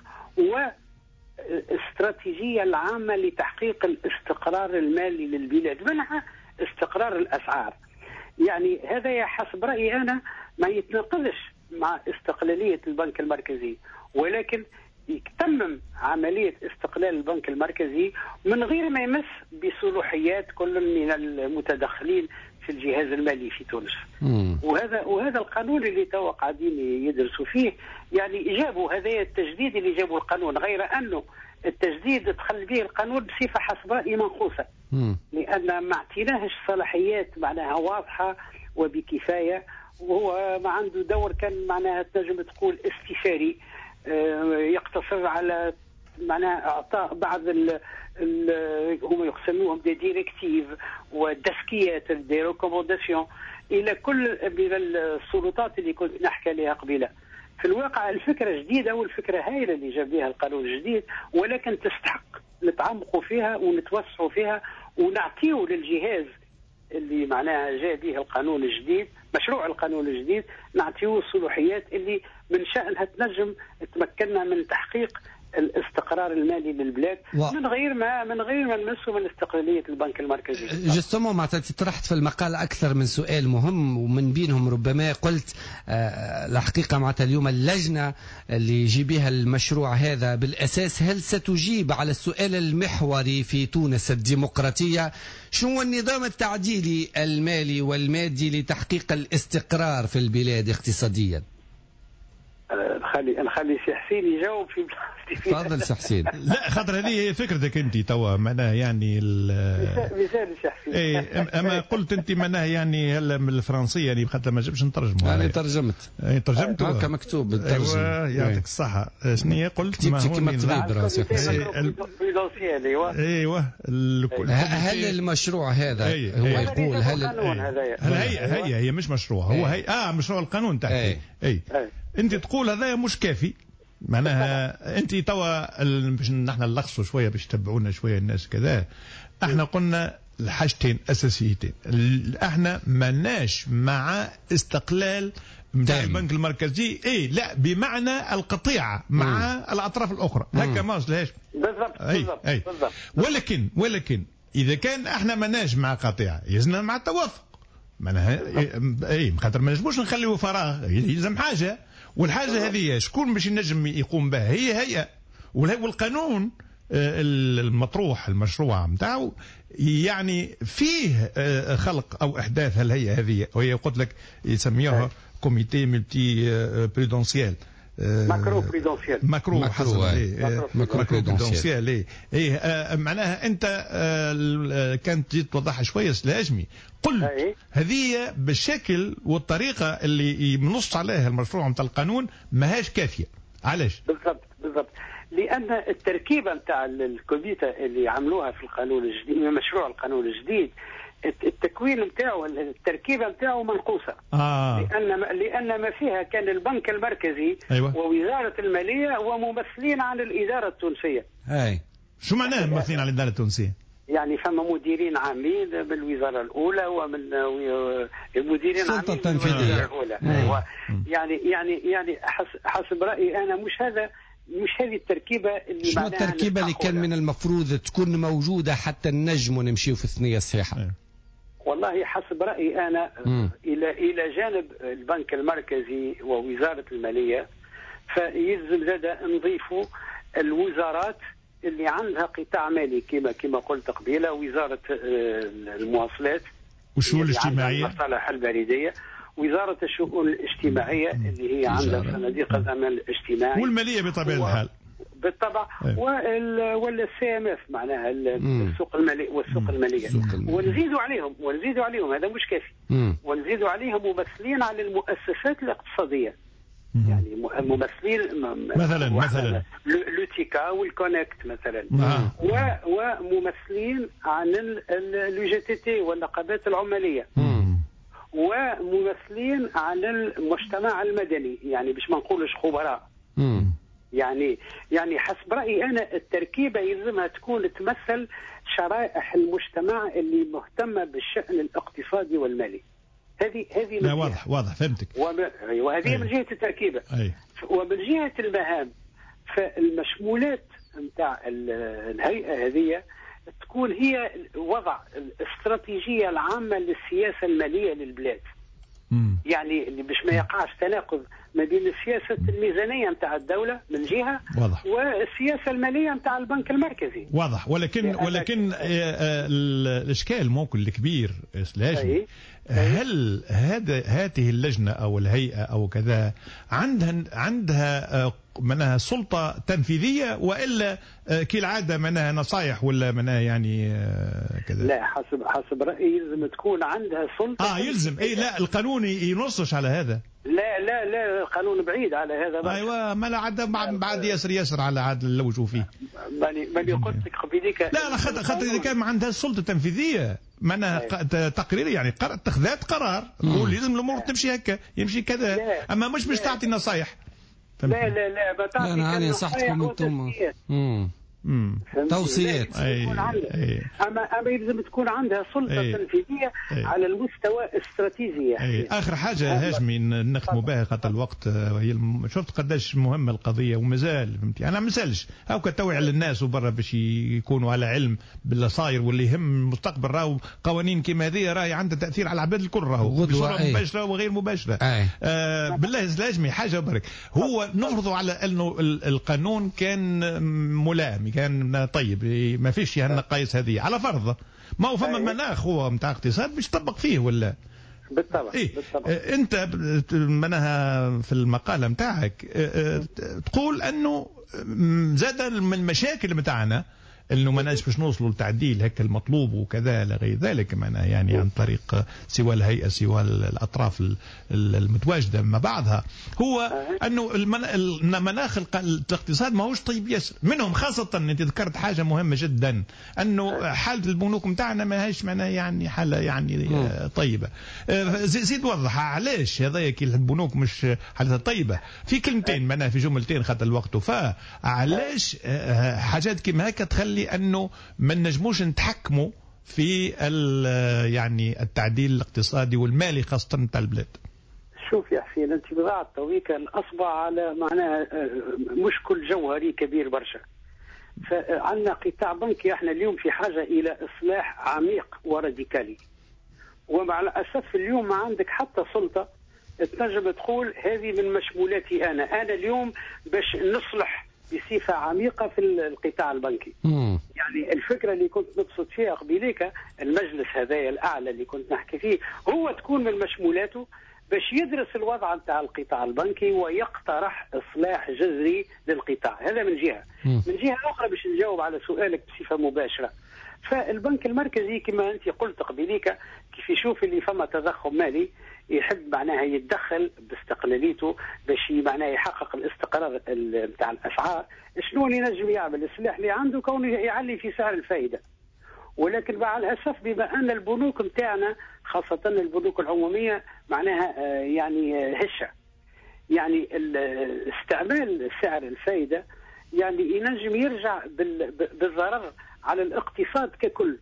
والاستراتيجية العامة لتحقيق الاستقرار المالي للبلاد، منها استقرار الأسعار. يعني هذا حسب رأيي أنا ما يتناقضش مع استقلالية البنك المركزي، ولكن يتمم عملية استقلال البنك المركزي من غير ما يمس بصلاحيات كل من المتدخلين في الجهاز المالي في تونس. وهذا وهذا القانون اللي توا قاعدين يدرسوا فيه يعني جابوا هذا التجديد اللي جابوا القانون، غير أنه التجديد دخل به القانون بصفة حسب رأيي منقوصة، لأن ما اعطيناهش صلاحيات معناها واضحة وبكفاية، وهو ما عنده دور كان معناها تنجم تقول استشاري يقتصر على معناها اعطاء بعض ال ال هم يقسموهم دي ديريكتيف ودسكيات دي ريكومونداسيون الى كل من السلطات اللي كنت نحكي عليها قبيله. في الواقع الفكره جديده والفكره هايله اللي جاب بها القانون الجديد، ولكن تستحق نتعمقوا فيها ونتوسعوا فيها ونعطيه للجهاز اللي معناها جاء به القانون الجديد، مشروع القانون الجديد، نعطيه الصلاحيات اللي من شأنها تنجم تمكننا من تحقيق الاستقرار المالي للبلاد و... من غير ما من غير ما نمسوا من استقلالية البنك المركزي. جستمو معناتها طرحت في المقال أكثر من سؤال مهم، ومن بينهم ربما قلت آه الحقيقة معناتها اليوم اللجنة اللي يجي بها المشروع هذا بالأساس هل ستجيب على السؤال المحوري في تونس الديمقراطية، شو هو النظام التعديلي المالي والمادي لتحقيق الاستقرار في البلاد اقتصاديا؟ نخلي نخلي سي حسين يجاوب في بلاصتي. تفضل سي حسين. لا خاطر هذه هي فكرتك انت توا معناها يعني مثال سي حسين. اي اما قلت انت معناها يعني هلا من الفرنسيه يعني خاطر ما جبش نترجمه. انا ترجمت. اي ترجمت هكا مكتوب بالترجمه. ايوه يعطيك الصحه. شنو هي قلت كتبت كما تبي سي حسين. ايوه هل المشروع هذا هو يقول هل هي هي هي مش مشروع هو هي اه مشروع القانون تحكي اي انت تقول هذا مش كافي معناها انت توا باش نحن نلخصوا شويه باش تتبعونا شويه الناس كذا. احنا قلنا الحاجتين اساسيتين، احنا ماناش مع استقلال نتاع البنك المركزي اي لا بمعنى القطيعه مع مم. الاطراف الاخرى هكا ما وصلهاش بالضبط بالضبط أي. بالضبط ولكن ولكن اذا كان احنا ماناش مع قطيعه يلزمنا مع التوافق معناها اي خاطر ما نجموش نخليو فراغ، يلزم حاجه، والحاجه هذه شكون باش ينجم يقوم بها؟ هي هي والقانون المطروح المشروع نتاعو يعني فيه خلق او احداث الهيئه هذه، وهي قلت لك يسميوها كوميتي ملتي بريدونسيال ماكرو بريدونسيال ماكرو ماكرو ماكرو بريدونسيال ايه ايه آه معناها انت آه كانت تجي توضحها شويه سلاجمي قل هذه بالشكل والطريقه اللي ينص عليها المشروع نتاع القانون ماهاش كافيه. علاش؟ بالضبط بالضبط لان التركيبه نتاع الكوميتا اللي عملوها في القانون الجديد، مشروع القانون الجديد، التكوين نتاعو التركيبه نتاعو منقوصه. آه. لان لان ما فيها كان البنك المركزي أيوة. ووزاره الماليه وممثلين عن الاداره التونسيه. اي شو معناه ممثلين عن الاداره التونسيه؟ يعني فما مديرين عامين بالوزاره الاولى ومن المديرين عامين التنفيذيه الاولى. ايوه يعني يعني يعني حسب رايي انا مش هذا مش هذه التركيبه اللي شنو التركيبه اللي كان من المفروض تكون موجوده حتى النجم ونمشيو في الثنيه الصحيحه؟ والله حسب رايي انا م. الى الى جانب البنك المركزي ووزاره الماليه فيلزم زاد نضيفوا الوزارات اللي عندها قطاع مالي كما كما قلت قبيله، وزاره المواصلات والشؤون الاجتماعيه، المصالح البريديه، وزاره الشؤون الاجتماعيه اللي هي عندها صناديق الامان الاجتماعي، والماليه بطبيعه الحال بالطبع، ولا السي ام اف معناها السوق المالي والسوق الماليه، ونزيدوا عليهم ونزيدوا عليهم هذا مش كافي، ونزيدوا عليهم ممثلين على المؤسسات الاقتصاديه. يعني ممثلين مثلا مثلا لوتيكا والكونكت مثلا، وممثلين عن اليو جي تي تي والنقابات العماليه، وممثلين عن المجتمع المدني، يعني باش ما نقولش خبراء. يعني يعني حسب رايي انا التركيبه يلزمها تكون تمثل شرائح المجتمع اللي مهتمه بالشان الاقتصادي والمالي. هذه هذه لا واضح واضح فهمتك. وهذه من جهه التركيبه. أي. ومن جهه المهام فالمشمولات نتاع الهيئه هذه تكون هي وضع الاستراتيجيه العامه للسياسه الماليه للبلاد. مم. يعني باش ما يقعش تناقض ما بين السياسه الميزانيه نتاع الدوله من جهه واضح. والسياسه الماليه نتاع البنك المركزي. واضح. ولكن ولكن الاشكال ممكن الكبير سلاجي، هل هذا هذه اللجنه او الهيئه او كذا عندها عندها منها سلطه تنفيذيه والا كالعاده منها نصايح ولا منها يعني كذا؟ لا حسب حسب رايي يلزم تكون عندها سلطه. اه يلزم اي لا القانون ينصش على هذا. لا لا لا القانون بعيد على هذا بقى. ايوه ما لا عاد بعد ياسر ياسر على عاد اللوجوا فيه. ماني ماني قلت لك قبيليك. لا لا خاطر خاطر اذا كان ما عندها السلطه التنفيذيه معناها تقرير يعني اتخاذات قرار نقول لازم الامور تمشي هكا يمشي كذا، اما مش باش تعطي نصايح. لا لا لا بتعطي انا انا نصحتكم انتم امم توصيات. أي. أي. اما اما يلزم تكون عندها سلطه أي. تنفيذيه أي. على المستوى الاستراتيجي. أي. اخر حاجه هاجمي نختموا بها خاطر الوقت، هي الم... شفت قداش مهمه القضيه ومازال فهمتي انا ما نسالش هاكا توعي للناس وبرا باش يكونوا على علم باللي صاير واللي يهم المستقبل. راهو قوانين كيما هذه راهي عندها تاثير على العباد الكل، راهو بصوره مباشره وغير مباشره. آه بالله زلاجمي حاجه برك، هو نفرضوا على انه القانون كان ملائم كان طيب ما فيش هالنقايص هذه على فرض ما هو فما مناخ هو نتاع اقتصاد باش تطبق فيه ولا بالطبع. إيه؟ بالطبع. انت منها في المقاله نتاعك تقول انه زاد من المشاكل نتاعنا انه ما ناش باش نوصلوا لتعديل هكا المطلوب وكذا لغير ذلك معناها يعني عن طريق سوى الهيئه سوى الاطراف المتواجده مع بعضها، هو انه المناخ الاقتصاد ماهوش طيب ياسر منهم، خاصه انت ذكرت حاجه مهمه جدا انه حاله البنوك نتاعنا ماهيش معناها يعني حاله يعني طيبه. زيد وضح علاش هذايا كي البنوك مش حالتها طيبه في كلمتين معناها في جملتين خاطر الوقت وفاء، علاش حاجات كيما هكا تخلي انه ما نجموش نتحكموا في يعني التعديل الاقتصادي والمالي خاصه نتاع البلاد. شوف يا حسين انت بضاعة تويكا الاصبع على معناها مشكل جوهري كبير برشا. فعندنا قطاع بنكي احنا اليوم في حاجه الى اصلاح عميق وراديكالي، ومع الاسف اليوم ما عندك حتى سلطه تنجم تقول هذه من مشمولاتي انا انا اليوم باش نصلح بصفة عميقة في القطاع البنكي. مم. يعني الفكرة اللي كنت نبسط فيها قبيليك المجلس هذايا الأعلى اللي كنت نحكي فيه هو تكون من مشمولاته باش يدرس الوضع نتاع القطاع البنكي ويقترح اصلاح جذري للقطاع. هذا من جهه. من جهه اخرى باش نجاوب على سؤالك بصفه مباشره، فالبنك المركزي كما انت قلت قبيليك كيف يشوف اللي فما تضخم مالي يحب معناها يتدخل باستقلاليته باش معناها يحقق الاستقرار نتاع الاسعار. شنو اللي ينجم يعمل؟ السلاح اللي عنده كونه يعلي في سعر الفائده. ولكن مع الاسف بما ان البنوك نتاعنا خاصه البنوك العموميه معناها يعني هشه، يعني استعمال سعر الفائده يعني ينجم يرجع بالضرر على الاقتصاد ككل،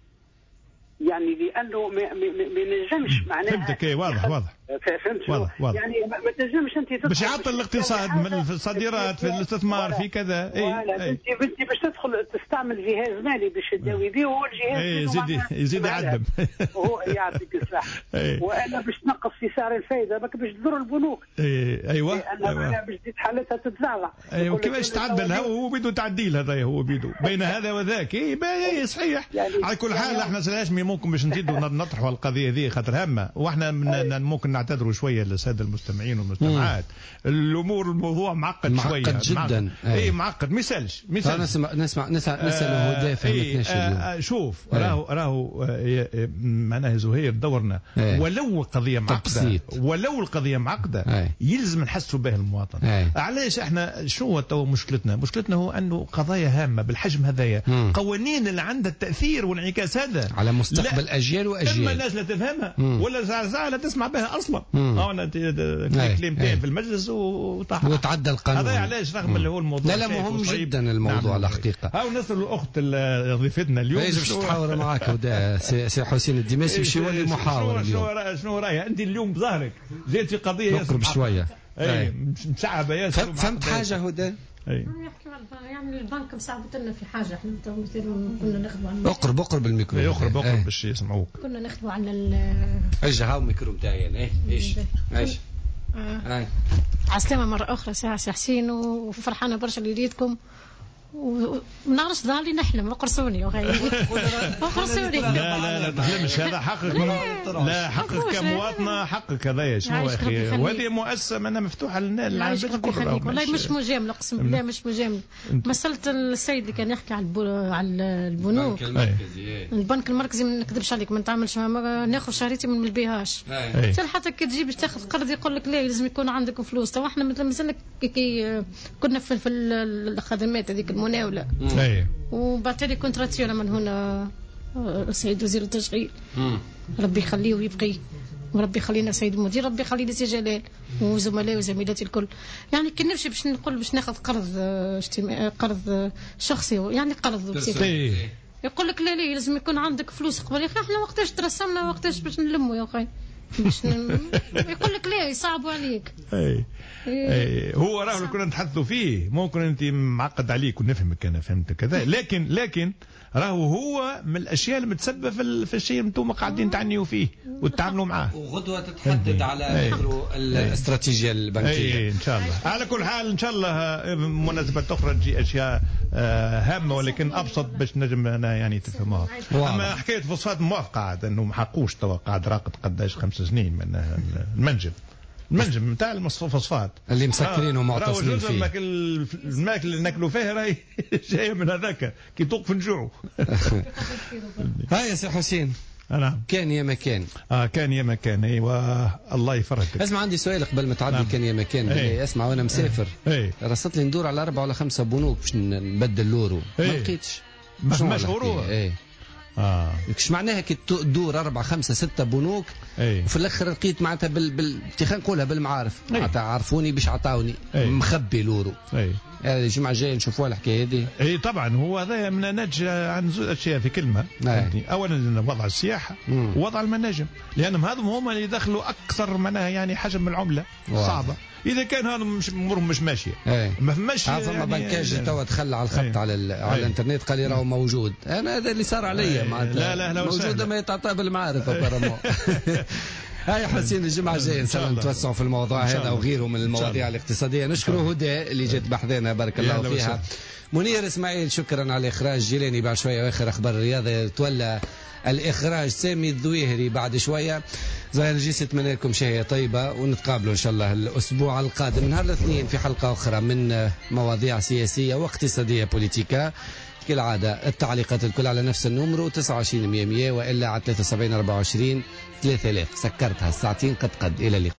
يعني لانه ما نجمش معناها. فهمتك ايه واضح واضح فهمت واضح واضح. يعني ما تنجمش انت تدخل باش يعطل الاقتصاد من الصادرات في الاستثمار في كذا. اي انت انت باش تدخل تستعمل جهاز مالي باش تداوي به وهو الجهاز اي يزيد يزيد يعدم هو يعطيك الصح. وانا باش تنقص في سعر الفائده ماك باش تضر البنوك. اي ايوه انا باش تزيد حالتها تتزعزع. ايوه كيفاش تعدل هو بده تعديل هذا هو بده بين هذا وذاك. اي صحيح. على كل حال احنا سلاشمي ممكن باش نزيدوا نطرحوا القضيه ذي خاطر هامه، واحنا ممكن نعتذروا شويه للساده المستمعين والمستمعات. الامور الموضوع معقد شويه معقد جدا. اي معقد ما يسالش ما يسالش. نسمع نسمع نسال نسال هدى فهمتناش اليوم. شوف راهو راهو معناها زهير دورنا ايه. ولو القضيه معقده ولو القضيه معقده ايه. يلزم نحسوا به المواطن. ايه. علاش احنا شنو تو مشكلتنا؟ مشكلتنا هو انه قضايا هامه بالحجم هذايا، قوانين اللي عندها التاثير والانعكاس هذا على مستقبل اجيال واجيال. اما الناس لا تفهمها ولا ساعه لا تسمع بها اصلا. انا كلمتين في المجلس وطاح وتعدى القانون. هذا علاش رغم اللي هو الموضوع لا لا مهم جدا الموضوع الحقيقه. هاو نسال الاخت اللي ضيفتنا اليوم باش تحاور معاك ودا سي حسين الدماسي باش يولي محاور اليوم. شنو شنو رايها انت اليوم بظهرك جيت في قضيه ياسر بشويه اي مشعبه ياسر. فهمت حاجه هدى؟ اي يعني البنك مساعدت لنا في حاجه احنا كنا نخدموا على اقرب اقرب الميكرو اقرب اقرب باش يسمعوك. كنا نخدموا على اجا هاو الميكرو نتاعي انا ايش ايش اه عسلامه مره اخرى سي حسين وفرحانه برشا اللي جيتكم ونعرفش ظهر لي نحلم وقرصوني وقرصوني. لا لا لا تحلمش هذا حقك. لا حقك كمواطنة حقك هذايا شنو يا اخي. وهذه مؤسسة منها مفتوحة للعباد الكل. والله مش مجاملة اقسم بالله مش مجاملة. مسألة السيد اللي كان يحكي على على البنوك البنك المركزي ما نكذبش عليك ما نتعاملش ناخذ شهريتي ما نلبيهاش. حتى كي تجي باش تاخذ قرض يقول لك لا لازم يكون عندك فلوس. تو احنا مثلا كي كنا في الخدمات هذيك المناولة وبعتلي كونتراتيون من هنا السيد وزير التشغيل ربي يخليه ويبقيه وربي يخلينا سيد المدير ربي يخلي لي سي جلال وزملائي وزميلاتي الكل. يعني كي نمشي باش نقول باش ناخذ قرض اجتماعي قرض شخصي يعني قرض يقول لك لا لا لازم يكون عندك فلوس قبل. يا اخي احنا وقتاش ترسمنا وقتاش باش نلموا يا اخي يقول لك لا يصعبوا عليك. اي اي هو راه كنا نتحدثوا فيه ممكن انت معقد عليك ونفهمك انا فهمت كذا لكن لكن راهو هو من الاشياء اللي متسببه في في الشيء اللي انتم قاعدين تعنيوا فيه وتتعاملوا معاه. وغدوه تتحدد على ميكرو الاستراتيجيه البنكيه. اي ان شاء الله. على كل حال ان شاء الله مناسبات اخرى تجي اشياء هامه ولكن ابسط باش نجم انا يعني تفهموها. اما حكايه فوسفات موافقه عاد انه ما حقوش توا قاعد راقد قداش خمس سنين من المنجم المنجم نتاع المفوسفات اللي مسكرين ومعتصمين فيه. الماكل اللي ناكلوا فيه راهي جايه من هذاك كي توقف نجوعوا. هاي يا سي حسين نعم كان يا مكان. اه كان يا مكان ايوه الله يفرجك. اسمع عندي سؤال قبل ما تعدي. نعم. كان يا مكان ايه. اسمع وانا مسافر ايه. رصدت لي ندور على اربعه ولا خمسه بنوك باش نبدل لورو ايه. ما لقيتش. ما فماش غرور. ايه اه ايش معناها كي تدور أربعة خمسة ستة بنوك أي. وفي الآخر لقيت معناتها بال بال خلينا نقولها بالمعارف معناتها عرفوني باش عطاوني أي. مخبي لورو. اي الجمعة الجاية نشوفوها الحكاية هذه. اي طبعا هو هذا من نتج عن زوج اشياء في كلمة. اولا وضع السياحة مم. ووضع المناجم لانهم هذم هما اللي يدخلوا اكثر معناها يعني حجم العملة صعبة. اذا كان هذا مش امورهم مش ماشيه ما فماش يعني فما بنكاج توا دخل على الخط أي. على على الانترنت قال لي راهو موجود. انا هذا اللي صار عليا معناتها لا لا لا موجود ما يتعطى بالمعارف ابارمون. هاي حسين الجمعة الجاية إن شاء الله نتوسعوا في الموضوع هذا وغيره من المواضيع الاقتصادية. نشكر هدى اللي جت بحذنا بارك الله فيها. منير اسماعيل شكرا على الإخراج. جيلاني بعد شوية وآخر أخبار الرياضة تولى الإخراج سامي الذويهري بعد شوية. زهير الجيس اتمنى لكم شهية طيبة، ونتقابلوا إن شاء الله الأسبوع القادم نهار الاثنين في حلقة أخرى من مواضيع سياسية واقتصادية بوليتيكا. كالعادة التعليقات الكل على نفس النمرو تسعة وعشرين مية مية وإلا على ثلاثة وسبعين أربعة وعشرين ثلاثة آلاف. سكرتها الساعتين قد قد. إلى اللقاء.